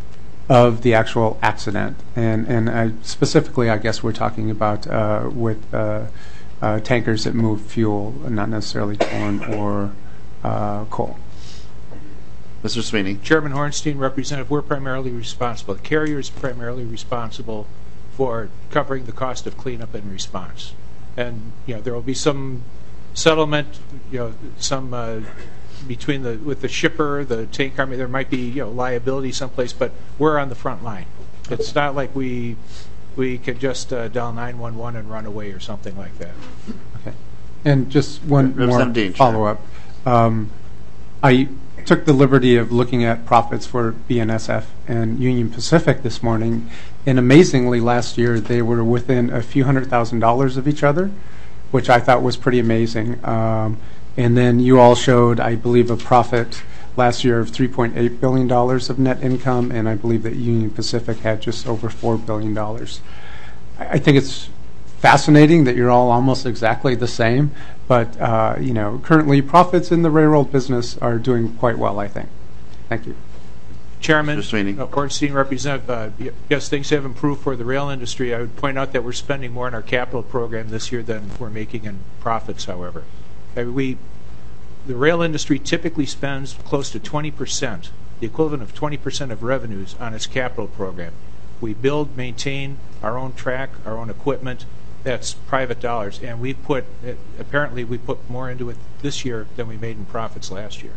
of the actual accident? And and I, specifically, I guess we're talking about uh, with uh, uh, tankers that move fuel, not necessarily corn or uh, coal. Mister Sweeney. Chairman Hornstein, Representative, we're primarily responsible. The carrier is primarily responsible for covering the cost of cleanup and response. And, you know, there will be some settlement, you know, some uh, between the with the shipper, the tank company. There might be, you know, liability someplace, but we're on the front line. It's not like we we could just uh, dial nine one one and run away or something like that. Okay. And just one more Dean, follow-up. Um, I took the liberty of looking at profits for B N S F and Union Pacific this morning, and amazingly, last year they were within a few hundred thousand dollars of each other, which I thought was pretty amazing. Um, and then you all showed, I believe, a profit last year of three point eight billion dollars of net income, and I believe that Union Pacific had just over four billion dollars. I, I think it's fascinating that you're all almost exactly the same, but uh, you know, currently profits in the railroad business are doing quite well, I think. Thank you. Chairman, uh, Ornstein, Representative, uh, yes, things have improved for the rail industry. I would point out that we're spending more in our capital program this year than we're making in profits, however. Uh, we, the rail industry typically spends close to twenty percent, the equivalent of twenty percent of revenues on its capital program. We build, maintain our own track, our own equipment. That's private dollars, and we put, uh, apparently we put more into it this year than we made in profits last year.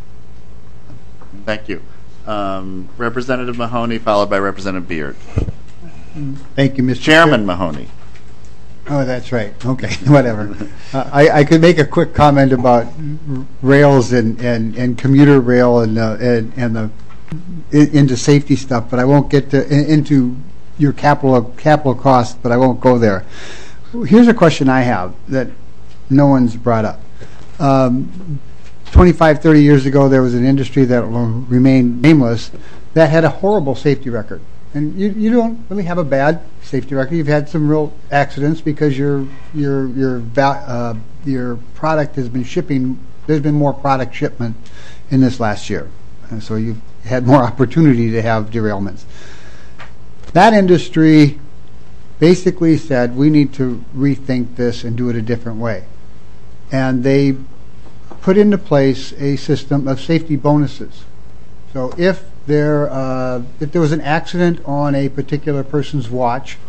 Thank you. Um, Representative Mahoney, followed by Representative Beard. Thank you, Mister Chairman Chair. Mahoney. Oh, that's right. Okay, whatever. uh, I, I could make a quick comment about rails and, and, and commuter rail and uh, and, and the in, into safety stuff, but I won't get to, in, into your capital capital costs. But I won't go there. Here's a question I have that no one's brought up. Um, twenty-five, thirty years ago, there was an industry that will remain nameless that had a horrible safety record. And you, you don't really have a bad safety record. You've had some real accidents because your your your uh, your product has been shipping. There's been more product shipment in this last year, and so you've had more opportunity to have derailments. That industry basically said, we need to rethink this and do it a different way. And they put into place a system of safety bonuses. So if there uh, if there was an accident on a particular person's watch,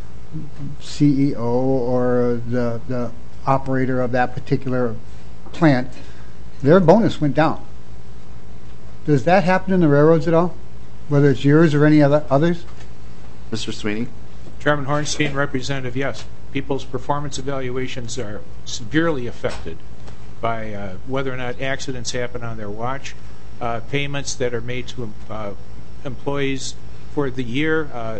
C E O or the, the operator of that particular plant, their bonus went down. Does that happen in the railroads at all, whether it's yours or any other others? Mister Sweeney. Chairman Hornstein, Representative, yes. People's performance evaluations are severely affected by uh, whether or not accidents happen on their watch. Uh, payments that are made to uh, employees for the year uh,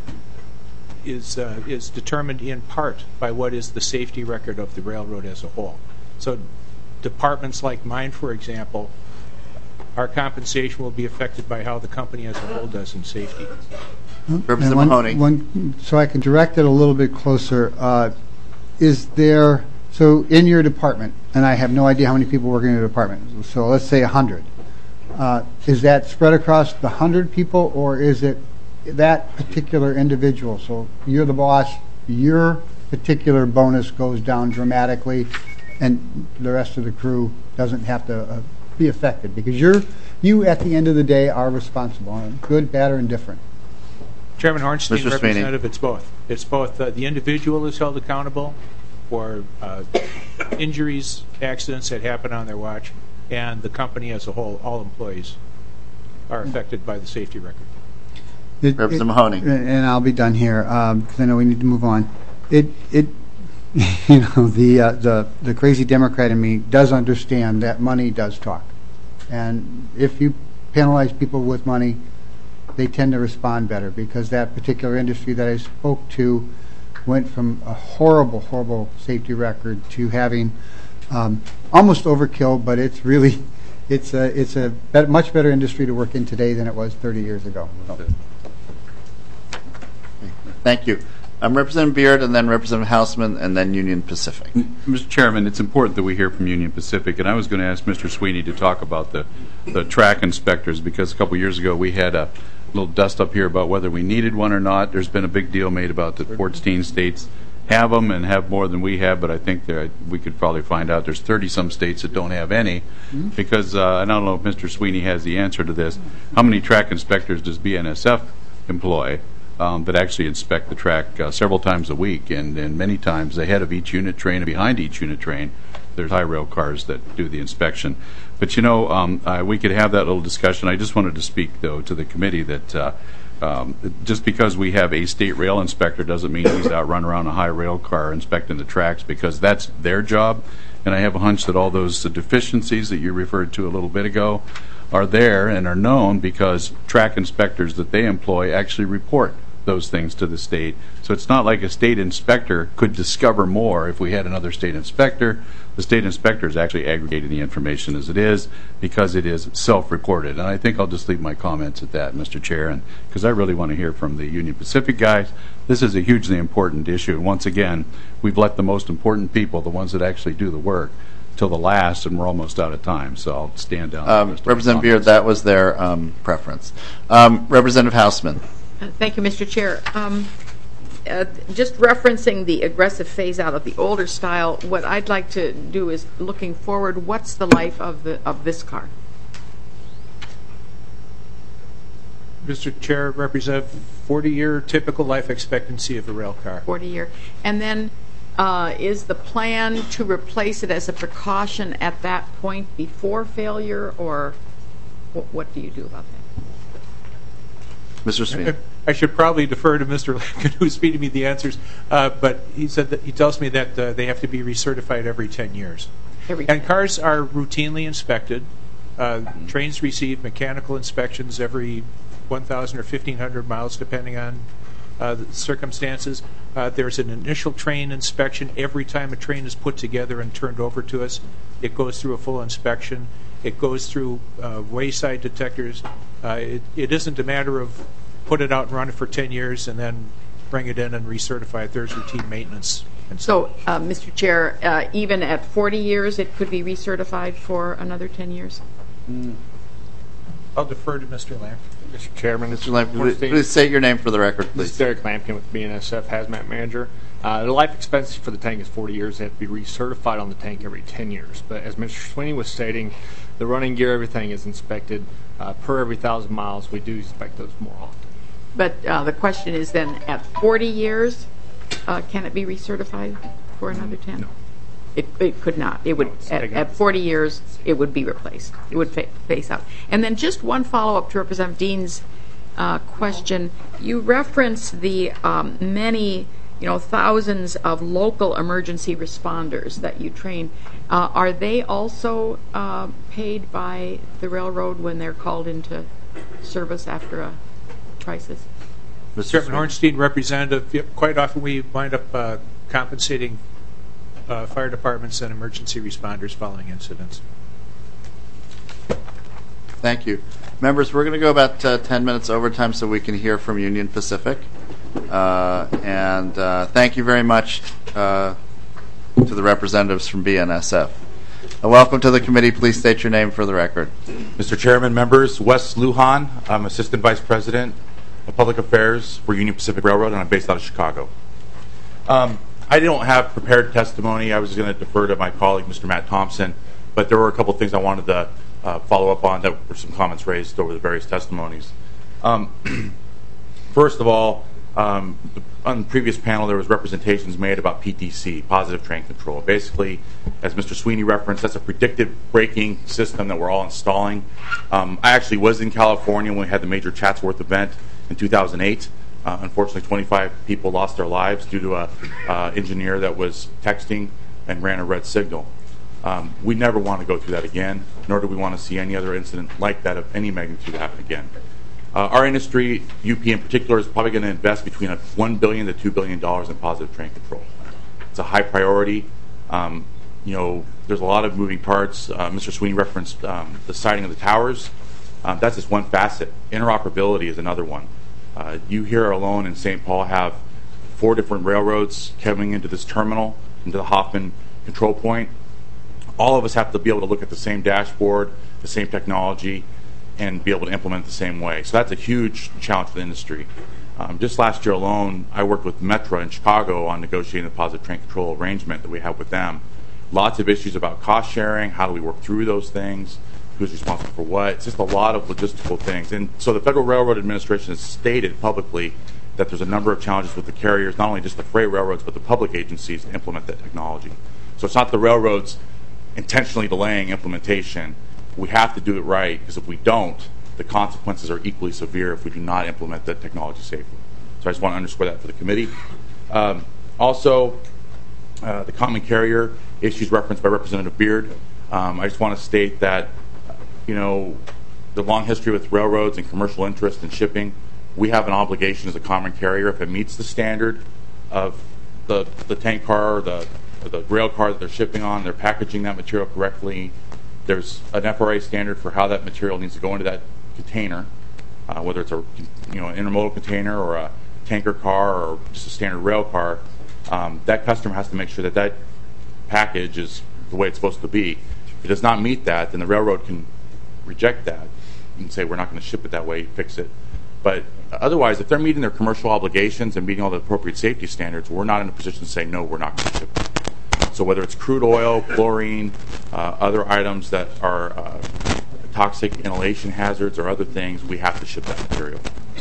is uh, is determined in part by what is the safety record of the railroad as a whole. So departments like mine, for example, our compensation will be affected by how the company as a whole does in safety. Representative one, Mahoney. One, so I can direct it a little bit closer. Uh, is there, so in your department, and I have no idea how many people work in your department, so let's say one hundred. Uh, is that spread across the one hundred people, or is it that particular individual? So you're the boss, your particular bonus goes down dramatically, and the rest of the crew doesn't have to uh, be affected, because you're, you at the end of the day are responsible, good, bad, or indifferent. Chairman Hornstein, Mister Representative, Sweeney. it's both. It's both uh, the individual is held accountable for uh, injuries, accidents that happen on their watch, and the company as a whole, all employees are affected by the safety record. It, Representative it, Mahoney. And I'll be done here, because um, I know we need to move on. It, it, you know, the, uh, the, the crazy Democrat in me does understand that money does talk. And if you penalize people with money, they tend to respond better, because that particular industry that I spoke to went from a horrible, horrible safety record to having um, almost overkill, but it's really, it's a, it's a bet, much better industry to work in today than it was thirty years ago. So. Thank you. Um, Representative Beard, and then Representative Hausman, and then Union Pacific. Mister Chairman, it's important that we hear from Union Pacific, and I was going to ask Mister Sweeney to talk about the, the track inspectors, because a couple years ago we had a little dust up here about whether we needed one or not. There's been a big deal made about that fourteen states have them and have more than we have, but I think there, we could probably find out there's thirty-some states that don't have any, mm-hmm. because uh, I don't know if Mister Sweeney has the answer to this. How many track inspectors does B N S F employ um, that actually inspect the track uh, several times a week, and, and many times ahead of each unit train and behind each unit train? There's high rail cars that do the inspection. But, you know, um, uh, we could have that little discussion. I just wanted to speak, though, to the committee that, uh, um, just because we have a state rail inspector doesn't mean he's out running around a high rail car inspecting the tracks, because that's their job. And I have a hunch that all those deficiencies that you referred to a little bit ago are there and are known because track inspectors that they employ actually report those things to the state. So it's not like a state inspector could discover more if we had another state inspector. The state inspector is actually aggregating the information as it is because it is self-reported. And I think I'll just leave my comments at that, Mister Chair, and because I really want to hear from the Union Pacific guys. This is a hugely important issue. And once again, we've let the most important people, the ones that actually do the work, till the last, and we're almost out of time. So I'll stand down. Um, Representative Beard, that was their um, preference. Um, Representative Hausman. Uh, Thank you, Mister Chair. Um, uh, just referencing the aggressive phase out of the older style, what I'd like to do is, looking forward, what's the life of the of this car? Mister Chair, Representative, forty-year typical life expectancy of a rail car. forty-year. And then uh, is the plan to replace it as a precaution at that point before failure, or what, what do you do about that? Mister Sweeney. I should probably defer to Mister Lincoln, who's feeding me the answers, uh, but he said that he tells me that uh, they have to be recertified every ten years. Every and cars are routinely inspected. Uh, trains receive mechanical inspections every one thousand or fifteen hundred miles, depending on uh, the circumstances. Uh, there's an initial train inspection every time a train is put together and turned over to us. It goes through a full inspection. It goes through uh, wayside detectors. Uh, it, it isn't a matter of put it out and run it for ten years and then bring it in and recertify it. There's routine maintenance. And so, uh, Mister Chair, uh, even at forty years, it could be recertified for another ten years? Mm. I'll defer to Mister Lamp. Mister Chairman. Mister Lamp, please, please state your name for the record, please. This is Derek Lampkin with B N S F Hazmat Manager. Uh, the life expectancy for the tank is forty years. They have to be recertified on the tank every ten years. But as Mister Sweeney was stating, the running gear, everything is inspected uh, per every thousand miles. We do inspect those more often. But uh, the question is then, at forty years, uh, can it be recertified for another ten? No. It, it could not. It would no, at, at forty years, it would be replaced. It would fa face out. And then just one follow-up to Representative Dean's uh, question. You referenced the um, many, you know, thousands of local emergency responders that you train. Uh, are they also uh, paid by the railroad when they're called into service after a crisis? Mister Chairman Hornstein, Representative, yep, quite often we wind up uh, compensating uh, fire departments and emergency responders following incidents. Thank you. Members, we're going to go about uh, ten minutes overtime so we can hear from Union Pacific. Uh, and uh, thank you very much uh, to the representatives from B N S F. Uh, welcome to the committee. Please state your name for the record. Mister Chairman, members, Wes Lujan. I'm Assistant Vice President of Public Affairs for Union Pacific Railroad, and I'm based out of Chicago. Um, I don't have prepared testimony. I was going to defer to my colleague, Mister Matt Thompson, but there were a couple of things I wanted to uh, follow up on that were some comments raised over the various testimonies. Um, first of all, um, on the previous panel, there was representations made about P T C, positive train control. Basically, as Mister Sweeney referenced, that's a predictive braking system that we're all installing. Um, I actually was in California when we had the major Chatsworth event in two thousand eight. Uh, unfortunately, twenty-five people lost their lives due to a uh, engineer that was texting and ran a red signal. Um, we never want to go through that again, nor do we want to see any other incident like that of any magnitude happen again. Uh, our industry, U P in particular, is probably going to invest between a one billion dollars to two billion dollars in positive train control. It's a high priority. Um, you know, there's a lot of moving parts. Uh, Mister Sweeney referenced um, the siting of the towers. Um, that's just one facet. Interoperability is another one. Uh, you here alone in Saint Paul have four different railroads coming into this terminal, into the Hoffman control point. All of us have to be able to look at the same dashboard, the same technology, and be able to implement the same way. So that's a huge challenge for the industry. Um, just last year alone, I worked with Metra in Chicago on negotiating the positive train control arrangement that we have with them. Lots of issues about cost sharing, how do we work through those things, who's responsible for what. It's just a lot of logistical things. And so the Federal Railroad Administration has stated publicly that there's a number of challenges with the carriers, not only just the freight railroads, but the public agencies to implement that technology. So it's not the railroads intentionally delaying implementation. We have to do it right, because if we don't, the consequences are equally severe if we do not implement that technology safely. So I just want to underscore that for the committee. Um, also, uh, the common carrier issues referenced by Representative Beard. Um, I just want to state that, you know, the long history with railroads and commercial interest in shipping, we have an obligation as a common carrier, if it meets the standard of the, the tank car or the, or the rail car that they're shipping on, they're packaging that material correctly, there's an F R A standard for how that material needs to go into that container, uh, whether it's a you know an intermodal container or a tanker car or just a standard rail car, um, that customer has to make sure that that package is the way it's supposed to be. If it does not meet that, then the railroad can reject that and say, we're not going to ship it that way, fix it. But otherwise, if they're meeting their commercial obligations and meeting all the appropriate safety standards, we're not in a position to say, no, we're not going to ship it. So whether it's crude oil, chlorine, uh, other items that are uh, toxic inhalation hazards or other things, we have to ship that material.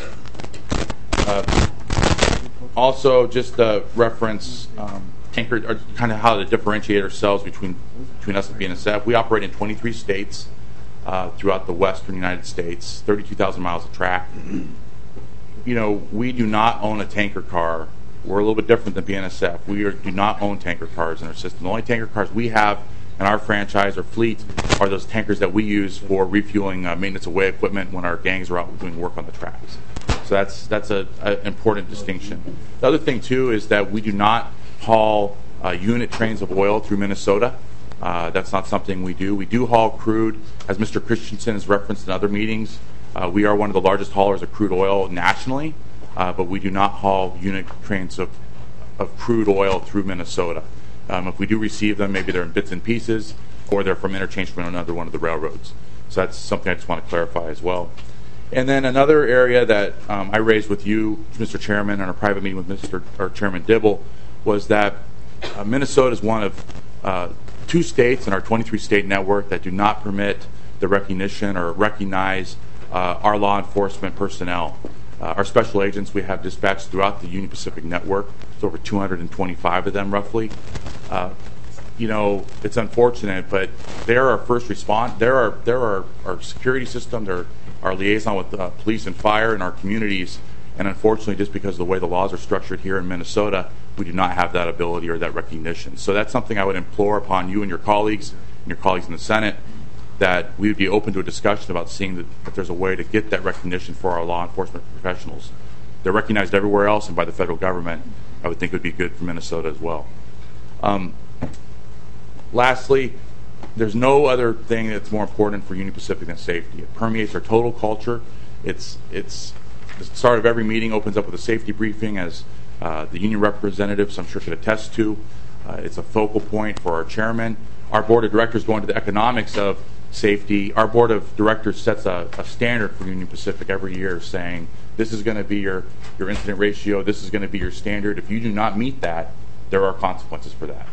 Uh, also, just uh, reference um, tanker, or kind of how to differentiate ourselves between between us and B N S F. We operate in twenty-three states uh, throughout the western United States, thirty-two thousand miles of track. You know, we do not own a tanker car. We're a little bit different than B N S F. We are, do not own tanker cars in our system. The only tanker cars we have in our franchise or fleet are those tankers that we use for refueling uh, maintenance of way equipment when our gangs are out doing work on the tracks. So that's that's a, a important distinction. The other thing too is that we do not haul uh, unit trains of oil through Minnesota. Uh, that's not something we do. We do haul crude, as Mister Christensen has referenced in other meetings. Uh, we are one of the largest haulers of crude oil nationally, uh, but we do not haul unit trains of of crude oil through Minnesota. Um, if we do receive them, maybe they're in bits and pieces, or they're from interchange from another one of the railroads. So that's something I just want to clarify as well. And then another area that um, I raised with you, Mister Chairman, in a private meeting with Mister or Chairman Dibble, was that uh, Minnesota is one of uh, two states in our twenty-three state network that do not permit the recognition or recognize uh, our law enforcement personnel. Uh, our special agents we have dispatched throughout the Union Pacific network. It's over two hundred twenty-five of them, roughly. Uh, you know, it's unfortunate, but they're our first response. They're our, they're our, our security system. They're our liaison with uh, police and fire in our communities. And unfortunately, just because of the way the laws are structured here in Minnesota, we do not have that ability or that recognition. So that's something I would implore upon you and your colleagues and your colleagues in the Senate, that we would be open to a discussion about seeing that if there's a way to get that recognition for our law enforcement professionals. They're recognized everywhere else and by the federal government. I would think it would be good for Minnesota as well. Um, lastly, there's no other thing that's more important for Union Pacific than safety. It permeates our total culture. It's it's the start of every meeting opens up with a safety briefing, as uh, the union representatives I'm sure could attest to. Uh, it's a focal point for our chairman. Our board of directors go into the economics of safety. Our board of directors sets a, a standard for Union Pacific every year, saying this is going to be your, your incident ratio, this is going to be your standard. If you do not meet that, there are consequences for that.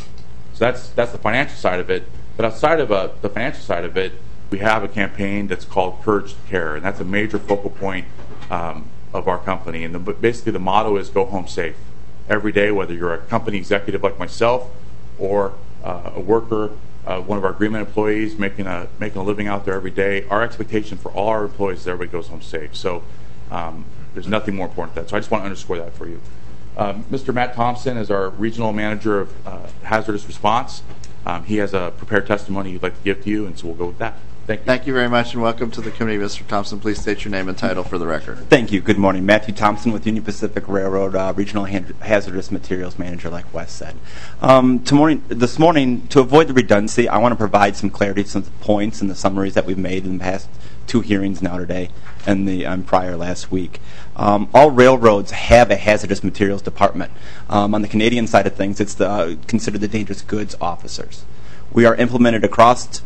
So that's that's the financial side of it. But outside of uh, the financial side of it, we have a campaign that's called Courage to Care, and that's a major focal point um, of our company. And the, basically the motto is go home safe. Every day, whether you're a company executive like myself or uh, a worker, uh, one of our agreement employees making a making a living out there every day, our expectation for all our employees is everybody goes home safe. So um, there's nothing more important than that. So I just want to underscore that for you. Um, Mister Matt Thompson is our regional manager of uh, hazardous response. Um, he has a prepared testimony he'd like to give to you, and so we'll go with that. Thank you. Thank you very much, and welcome to the committee, Mister Thompson. Please state your name and title for the record. Thank you. Good morning. Matthew Thompson with Union Pacific Railroad, uh, Regional Hazardous Materials Manager, like Wes said. Um, to morning, this morning, to avoid the redundancy, I want to provide some clarity to some points in the summaries that we've made in the past two hearings now today and the um, prior last week. Um, all railroads have a hazardous materials department. Um, on the Canadian side of things, it's the, uh, considered the dangerous goods officers. We are implemented across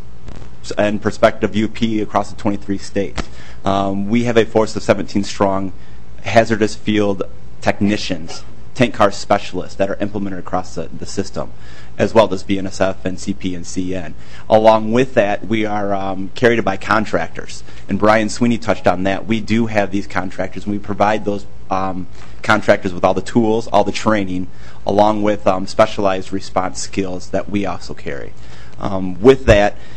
and perspective U P across the twenty-three states. Um, we have a force of seventeen strong hazardous field technicians, tank car specialists that are implemented across the, the system, as well as B N S F and C P and C N. Along with that, we are um, carried by contractors, and Brian Sweeney touched on that. We do have these contractors, and we provide those um, contractors with all the tools, all the training, along with um, specialized response skills that we also carry. Um, with that,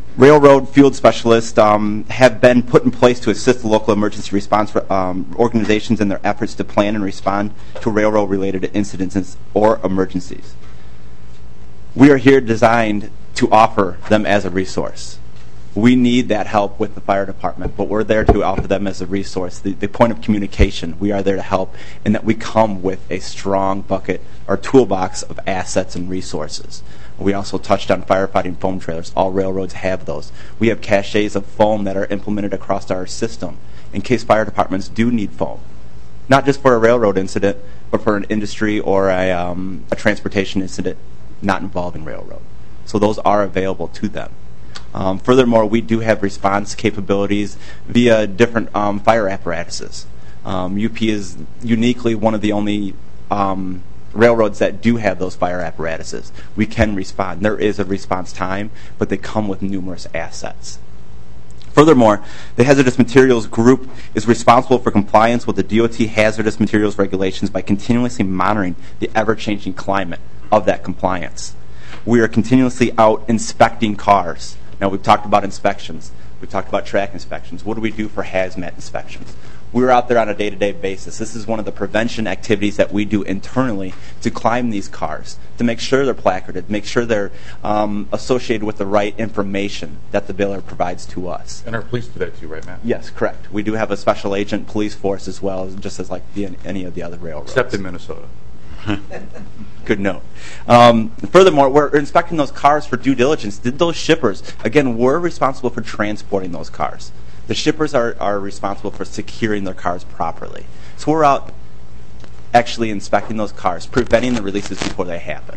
Railroad field specialists um, have been put in place to assist the local emergency response um, organizations in their efforts to plan and respond to railroad-related incidents or emergencies. We are here designed to offer them as a resource. We need that help with the fire department, but we're there to offer them as a resource. The, the point of communication, we are there to help, and that we come with a strong bucket or toolbox of assets and resources. We also touched on firefighting foam trailers. All railroads have those. We have caches of foam that are implemented across our system in case fire departments do need foam. Not just for a railroad incident, but for an industry or a, um, a transportation incident not involving railroad. So those are available to them. Um, furthermore, we do have response capabilities via different um, fire apparatuses. Um, U P is uniquely one of the only um, railroads that do have those fire apparatuses. We can respond. There is a response time, but they come with numerous assets. Furthermore, the Hazardous Materials Group is responsible for compliance with the D O T hazardous materials regulations by continuously monitoring the ever-changing climate of that compliance. We are continuously out inspecting cars. Now, we've talked about inspections. We've talked about track inspections. What do we do for hazmat inspections? We're out there on a day-to-day basis. This is one of the prevention activities that we do internally to climb these cars, to make sure they're placarded, make sure they're um, associated with the right information that the biller provides to us. And our police do that too, right, Matt? Yes, correct. We do have a special agent police force as well, just as like the, any of the other railroads. Except in Minnesota. Good note. Um, furthermore, we're inspecting those cars for due diligence. Did those shippers, again, we're responsible for transporting those cars. The shippers are, are responsible for securing their cars properly. So we're out actually inspecting those cars, preventing the releases before they happen.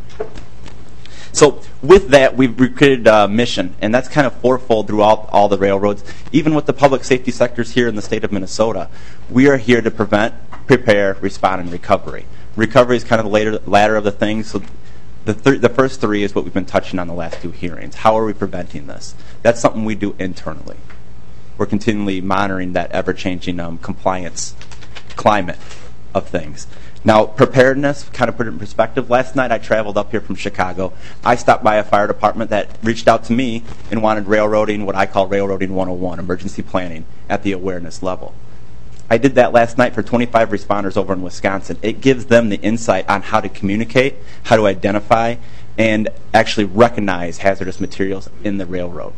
So with that, we've created a mission, and that's kind of fourfold throughout all the railroads. Even with the public safety sectors here in the state of Minnesota, we are here to prevent, prepare, respond, and recovery. Recovery is kind of the later, ladder of the things. So the, th- the first three is what we've been touching on the last two hearings. How are we preventing this? That's something we do internally. We're continually monitoring that ever-changing um, compliance climate of things. Now, preparedness, kind of put it in perspective, last night I traveled up here from Chicago. I stopped by a fire department that reached out to me and wanted railroading, what I call railroading one oh one, emergency planning, at the awareness level. I did that last night for twenty-five responders over in Wisconsin. It gives them the insight on how to communicate, how to identify, and actually recognize hazardous materials in the railroad.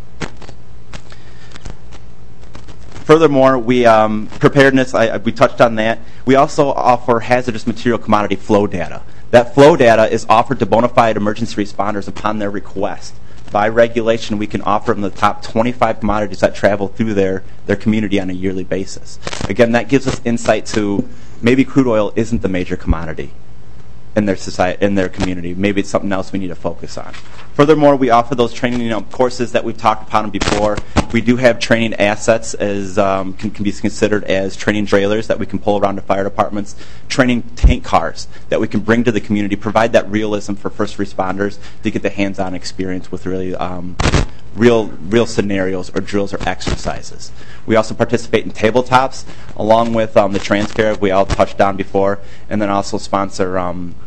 Furthermore, we um, preparedness, I, we touched on that. We also offer hazardous material commodity flow data. That flow data is offered to bona fide emergency responders upon their request. By regulation, we can offer them the top twenty-five commodities that travel through their, their community on a yearly basis. Again, that gives us insight to maybe crude oil isn't the major commodity in their society, in their community. Maybe it's something else we need to focus on. Furthermore, we offer those training you know, courses that we've talked about before. We do have training assets as um, can, can be considered as training trailers that we can pull around to fire departments, training tank cars that we can bring to the community, provide that realism for first responders to get the hands-on experience with really um, real real scenarios or drills or exercises. We also participate in tabletops along with um, the Transcarib we all touched on before, and then also sponsor um,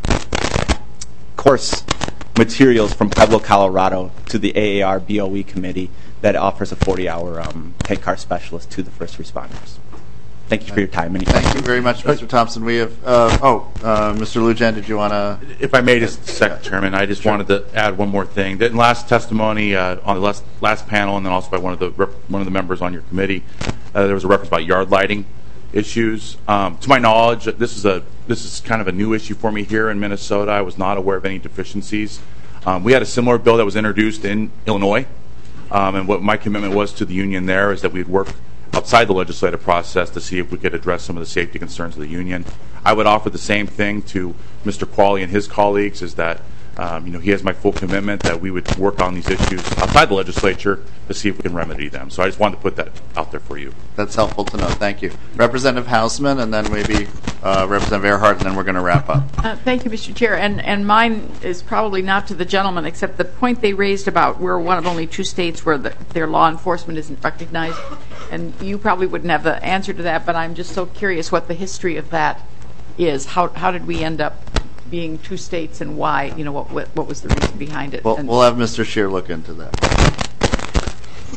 course materials from Pueblo, Colorado to the A A R B O E committee that offers a forty-hour um, tank car specialist to the first responders. Thank you for your time. Any Thank you very much, Mister Thompson. We have, uh, oh, uh, Mister Lujan, did you want to? If I may, just a second, Chairman, I just sure. wanted to add one more thing. That in last testimony uh, on the last, last panel, and then also by one of the rep- one of the members on your committee, uh, there was a reference about yard lighting issues. Um, to my knowledge, this is a this is kind of a new issue for me here in Minnesota. I was not aware of any deficiencies. Um, we had a similar bill that was introduced in Illinois, um, and what my commitment was to the union there is that we'd work outside the legislative process to see if we could address some of the safety concerns of the union. I would offer the same thing to Mister Qualley and his colleagues, is that um, you know, he has my full commitment that we would work on these issues outside the legislature to see if we can remedy them. So I just wanted to put that out there for you. That's helpful to know. Thank you. Representative Hausman, and then maybe uh, Representative Earhart, and then we're going to wrap up. Uh, thank you, Mister Chair. And, and mine is probably not to the gentleman, except the point they raised about we're one of only two states where the, their law enforcement isn't recognized. And you probably wouldn't have the answer to that, but I'm just so curious what the history of that is. How how did we end up being two states, and why? You know, what what, what was the reason behind it? Well, and we'll have Mister Scheer look into that.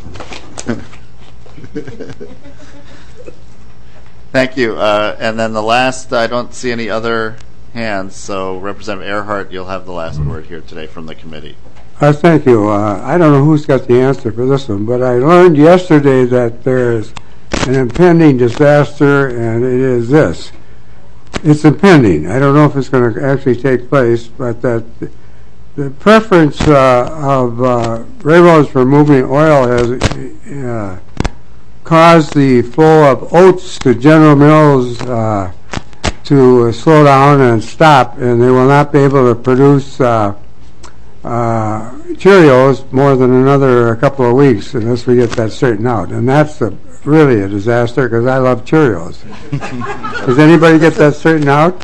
Thank you. Uh, and then the last, I don't see any other hands, so Representative Earhart, you'll have the last word here today from the committee. Uh, thank you. Uh, I don't know who's got the answer for this one, but I learned yesterday that there is an impending disaster, and it is this. It's impending. I don't know if it's going to actually take place, but that the preference uh, of uh, railroads for moving oil has uh, caused the flow of oats to General Mills uh, to uh, slow down and stop, and they will not be able to produce uh, uh, Cheerios more than another couple of weeks unless we get that straightened out. And that's a, really a disaster because I love Cheerios. Does anybody get that straightened out?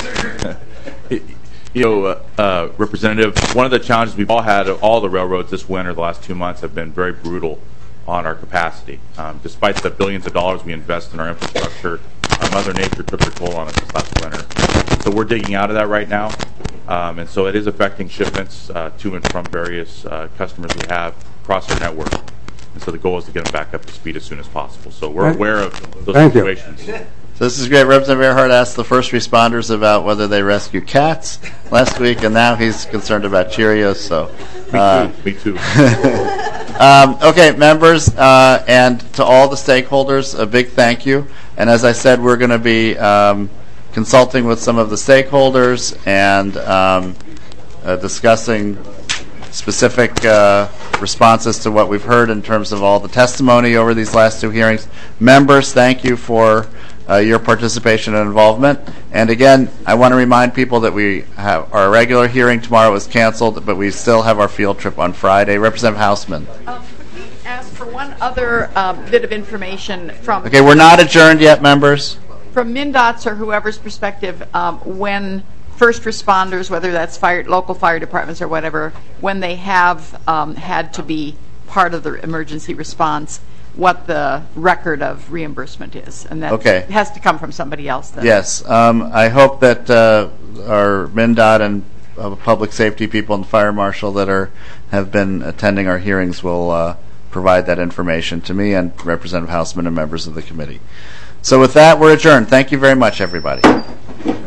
You know, uh, uh, Representative, one of the challenges we've all had, all the railroads this winter, the last two months, have been very brutal on our capacity. Um, despite the billions of dollars we invest in our infrastructure, uh, Mother Nature took her toll on us this last winter. So we're digging out of that right now, um, and so it is affecting shipments uh, to and from various uh, customers we have across our network. And so the goal is to get them back up to speed as soon as possible. So we're aware of those Thank situations. You. So this is great. Representative Earhart asked the first responders about whether they rescue cats last week, and now he's concerned about Cheerios. So, uh, me too. Me too. um, okay, members, uh, and to all the stakeholders, a big thank you. And as I said, we're going to be um, consulting with some of the stakeholders and um, uh, discussing specific uh, responses to what we've heard in terms of all the testimony over these last two hearings. Members, thank you for uh, your participation and involvement. And again, I want to remind people that we have our regular hearing tomorrow was canceled, but we still have our field trip on Friday. Representative Hausman. Um, could we ask for one other um, bit of information from... Okay, we're not adjourned yet, members. From MnDOT's or whoever's perspective, um, when first responders, whether that's fire, local fire departments or whatever, when they have um, had to be part of the emergency response, what the record of reimbursement is. And that okay. has to come from somebody else then. Yes. Um, I hope that uh, our MnDOT and uh, public safety people and fire marshal that are have been attending our hearings will uh, provide that information to me and Representative Hausman and members of the committee. So with that, we're adjourned. Thank you very much, everybody.